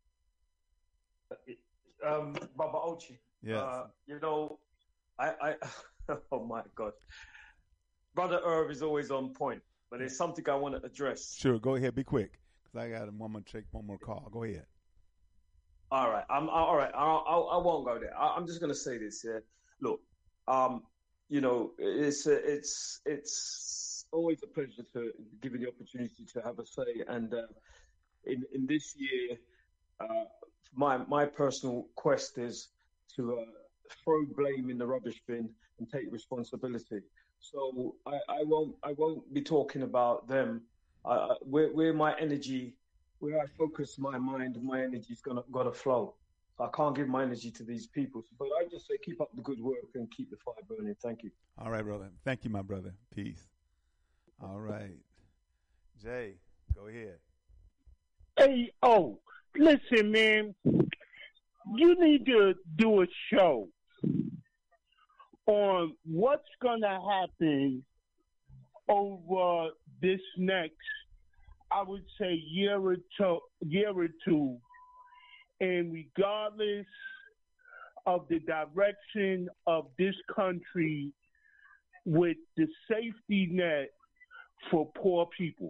Baba Ochi. Yes. I oh my God. Brother Irv is always on point, but there's something I want to address. Sure, go ahead. Be quick, because I got to take one more call. Go ahead. All right. All right. I won't go there. I'm just going to say this. Yeah. Look, it's always a pleasure to give you the opportunity to have a say. And in this year, my personal quest is to throw blame in the rubbish bin and take responsibility. So I won't be talking about them. Where my energy, where I focus my mind, my energy's gotta flow. So I can't give my energy to these people. But I just say keep up the good work and keep the fire burning. Thank you. All right, brother. Thank you, my brother. Peace. All right. Jay, go ahead. Hey, listen, man. You need to do a show on what's going to happen over this next, I would say, year or two, and regardless of the direction of this country with the safety net for poor people.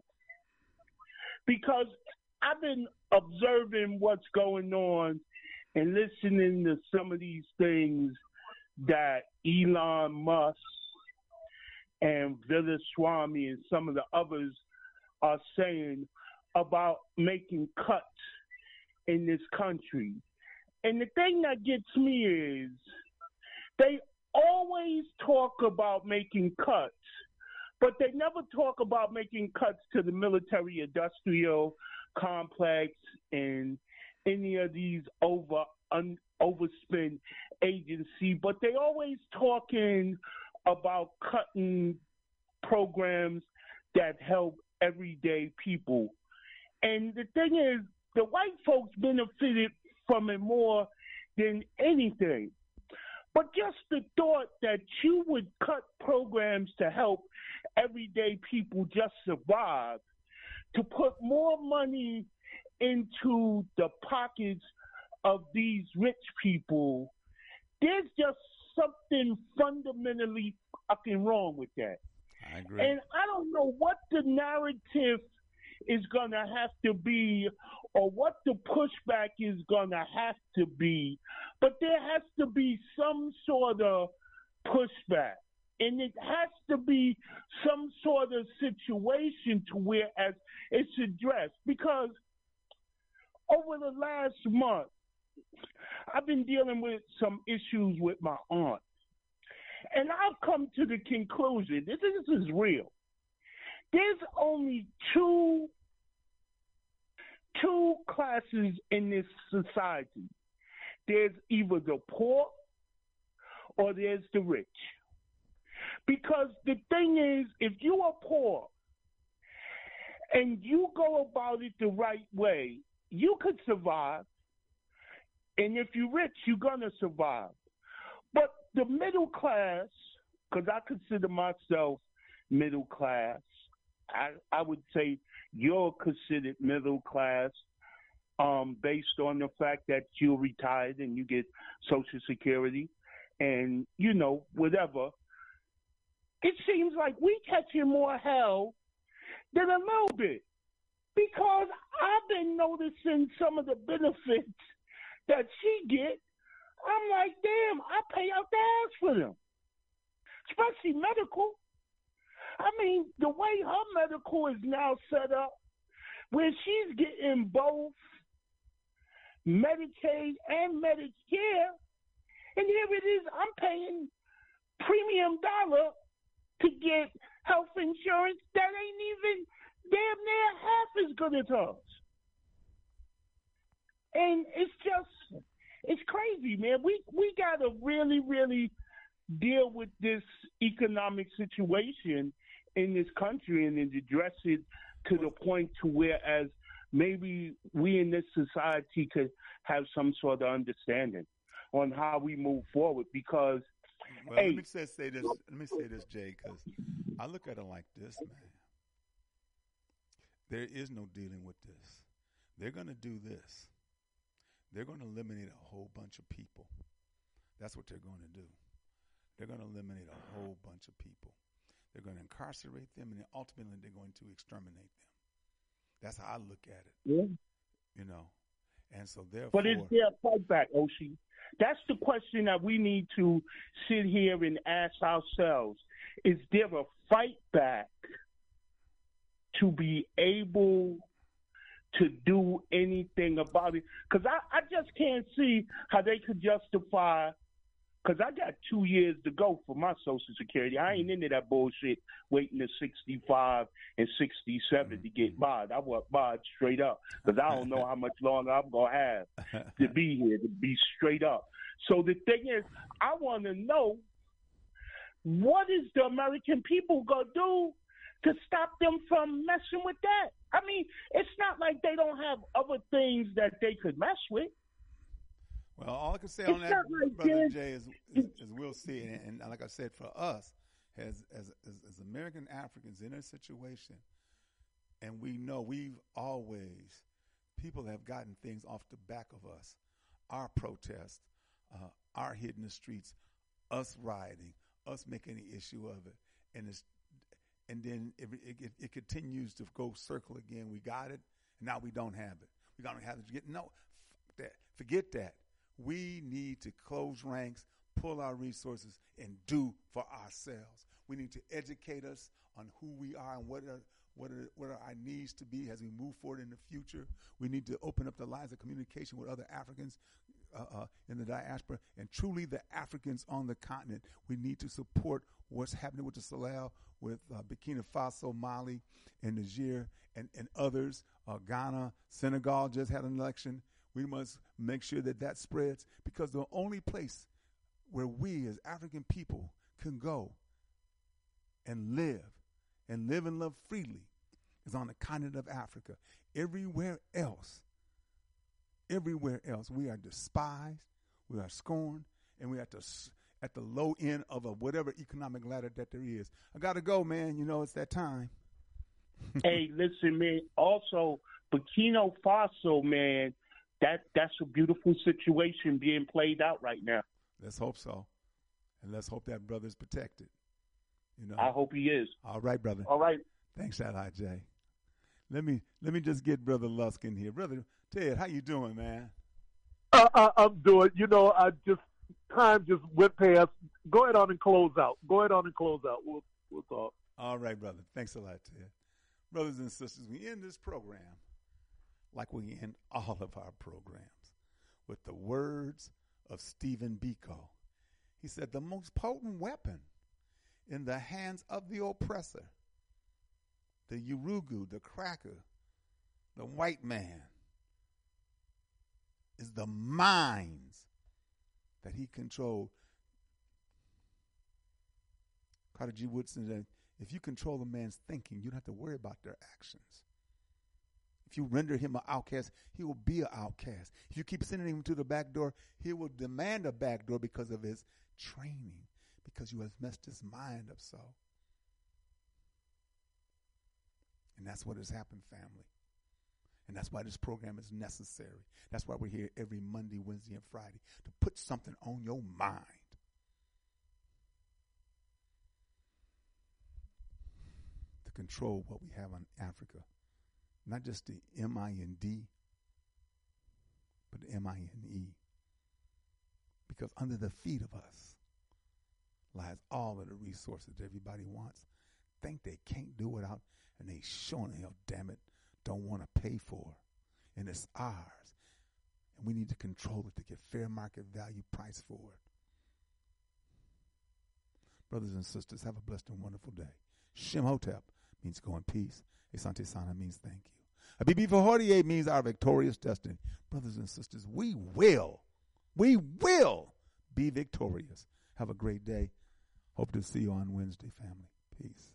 Because I've been observing what's going on and listening to some of these things that Elon Musk and Villaswamy and some of the others are saying about making cuts in this country. And the thing that gets me is they always talk about making cuts, but they never talk about making cuts to the military-industrial complex and any of these overspend agency, but they always talking about cutting programs that help everyday people. And the thing is, the white folks benefited from it more than anything. But just the thought that you would cut programs to help everyday people just survive, to put more money into the pockets of these rich people, there's just something fundamentally fucking wrong with that. I agree. And I don't know what the narrative is going to have to be or what the pushback is going to have to be, but there has to be some sort of pushback. And it has to be some sort of situation to where as it's addressed. Because over the last month, I've been dealing with some issues with my aunt. And I've come to the conclusion, this is real. There's only two classes in this society. There's either the poor or there's the rich. Because the thing is, if you are poor and you go about it the right way, you could survive. And if you're rich, you're going to survive. But the middle class, because I consider myself middle class, I would say you're considered middle class based on the fact that you're retired and you get Social Security and, whatever. It seems like we catching more hell than a little bit. Because I've been noticing some of the benefits that she get. I'm like, damn, I pay out the ass for them, especially medical. I mean, the way her medical is now set up, where she's getting both Medicaid and Medicare, and here it is, I'm paying premium dollar to get health insurance that ain't even damn near half as good as hers. And it's crazy, man. We got to really, really deal with this economic situation in this country and address it to the point to whereas maybe we in this society could have some sort of understanding on how we move forward. Because, well, let me say this, Jay, because I look at it like this, man. There is no dealing with this. They're going to do this. They're going to eliminate a whole bunch of people. That's what they're going to do. They're going to eliminate a whole bunch of people. They're going to incarcerate them, and then ultimately they're going to exterminate them. That's how I look at it. Yeah. You know, and so therefore. But is there a fight back, Oshie? That's the question that we need to sit here and ask ourselves. Is there a fight back to be able to do anything about it? Because I just can't see how they could justify, because I got 2 years to go for my Social Security. I ain't into that bullshit waiting to 65 and 67 to get by. I want by straight up because I don't know how much longer I'm going to have to be here, to be straight up. So the thing is, I want to know, what is the American people going to do to stop them from messing with that? I mean, it's not like they don't have other things that they could mess with. Well, all I can say on that, like Brother Jay, is we'll see. And like I said, for us, as American Africans in a situation, and we know people have gotten things off the back of us. Our protest, our hitting the streets, us rioting, us making an issue of it. And then it continues to go circle again. We got it, and now we don't have it. We don't have it. Forget that. We need to close ranks, pull our resources, and do for ourselves. We need to educate us on who we are and what are our needs to be as we move forward in the future. We need to open up the lines of communication with other Africans in the diaspora and truly the Africans on the continent. We need to support what's happening with the Sahel, with Burkina Faso, Mali, and Niger, and others. Ghana, Senegal just had an election. We must make sure that spreads, because the only place where we as African people can go and live and love freely is on the continent of Africa. Everywhere else, we are despised, we are scorned, and we are at the low end of whatever economic ladder that there is. I got to go, man. You know, it's that time. Hey, listen, man. Also, Burkina Faso, man, that's a beautiful situation being played out right now. Let's hope so. And let's hope that brother's protected. You know, I hope he is. All right, brother. All right. Thanks, Jay. Let me just get Brother Lusk in here. Brother Ted, how you doing, man? I'm doing. You know, time just went past. Go ahead on and close out. We'll talk. All right, brother. Thanks a lot, Ted. Brothers and sisters, we end this program like we end all of our programs with the words of Stephen Biko. He said, the most potent weapon in the hands of the oppressor, the Yurugu, the cracker, the white man, is the minds that he controlled. Carter G. Woodson said, if you control a man's thinking, you don't have to worry about their actions. If you render him an outcast, he will be an outcast. If you keep sending him to the back door, he will demand a back door because of his training, because you have messed his mind up so. And that's what has happened, family. And that's why this program is necessary. That's why we're here every Monday, Wednesday, and Friday, to put something on your mind. To control what we have in Africa not just the M-I-N-D, but the M-I-N-E. Because under the feet of us lies all of the resources that everybody wants. Think they can't do without, and they sure in hell, damn it, don't want to pay for. And it's ours. And we need to control it to get fair market value price for it. Brothers and sisters, have a blessed and wonderful day. Shem Hotep means go in peace. Asante Sana means thank you. Abibi Fahordier means our victorious destiny. Brothers and sisters, we will be victorious. Have a great day. Hope to see you on Wednesday, family. Peace.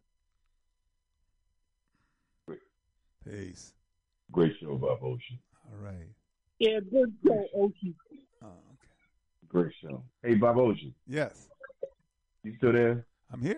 Peace. Great show, Bob Ocean. All right. Yeah, good show, Ocean. Oh, okay. Great show. Hey, Bob Ocean. Yes. You still there? I'm here.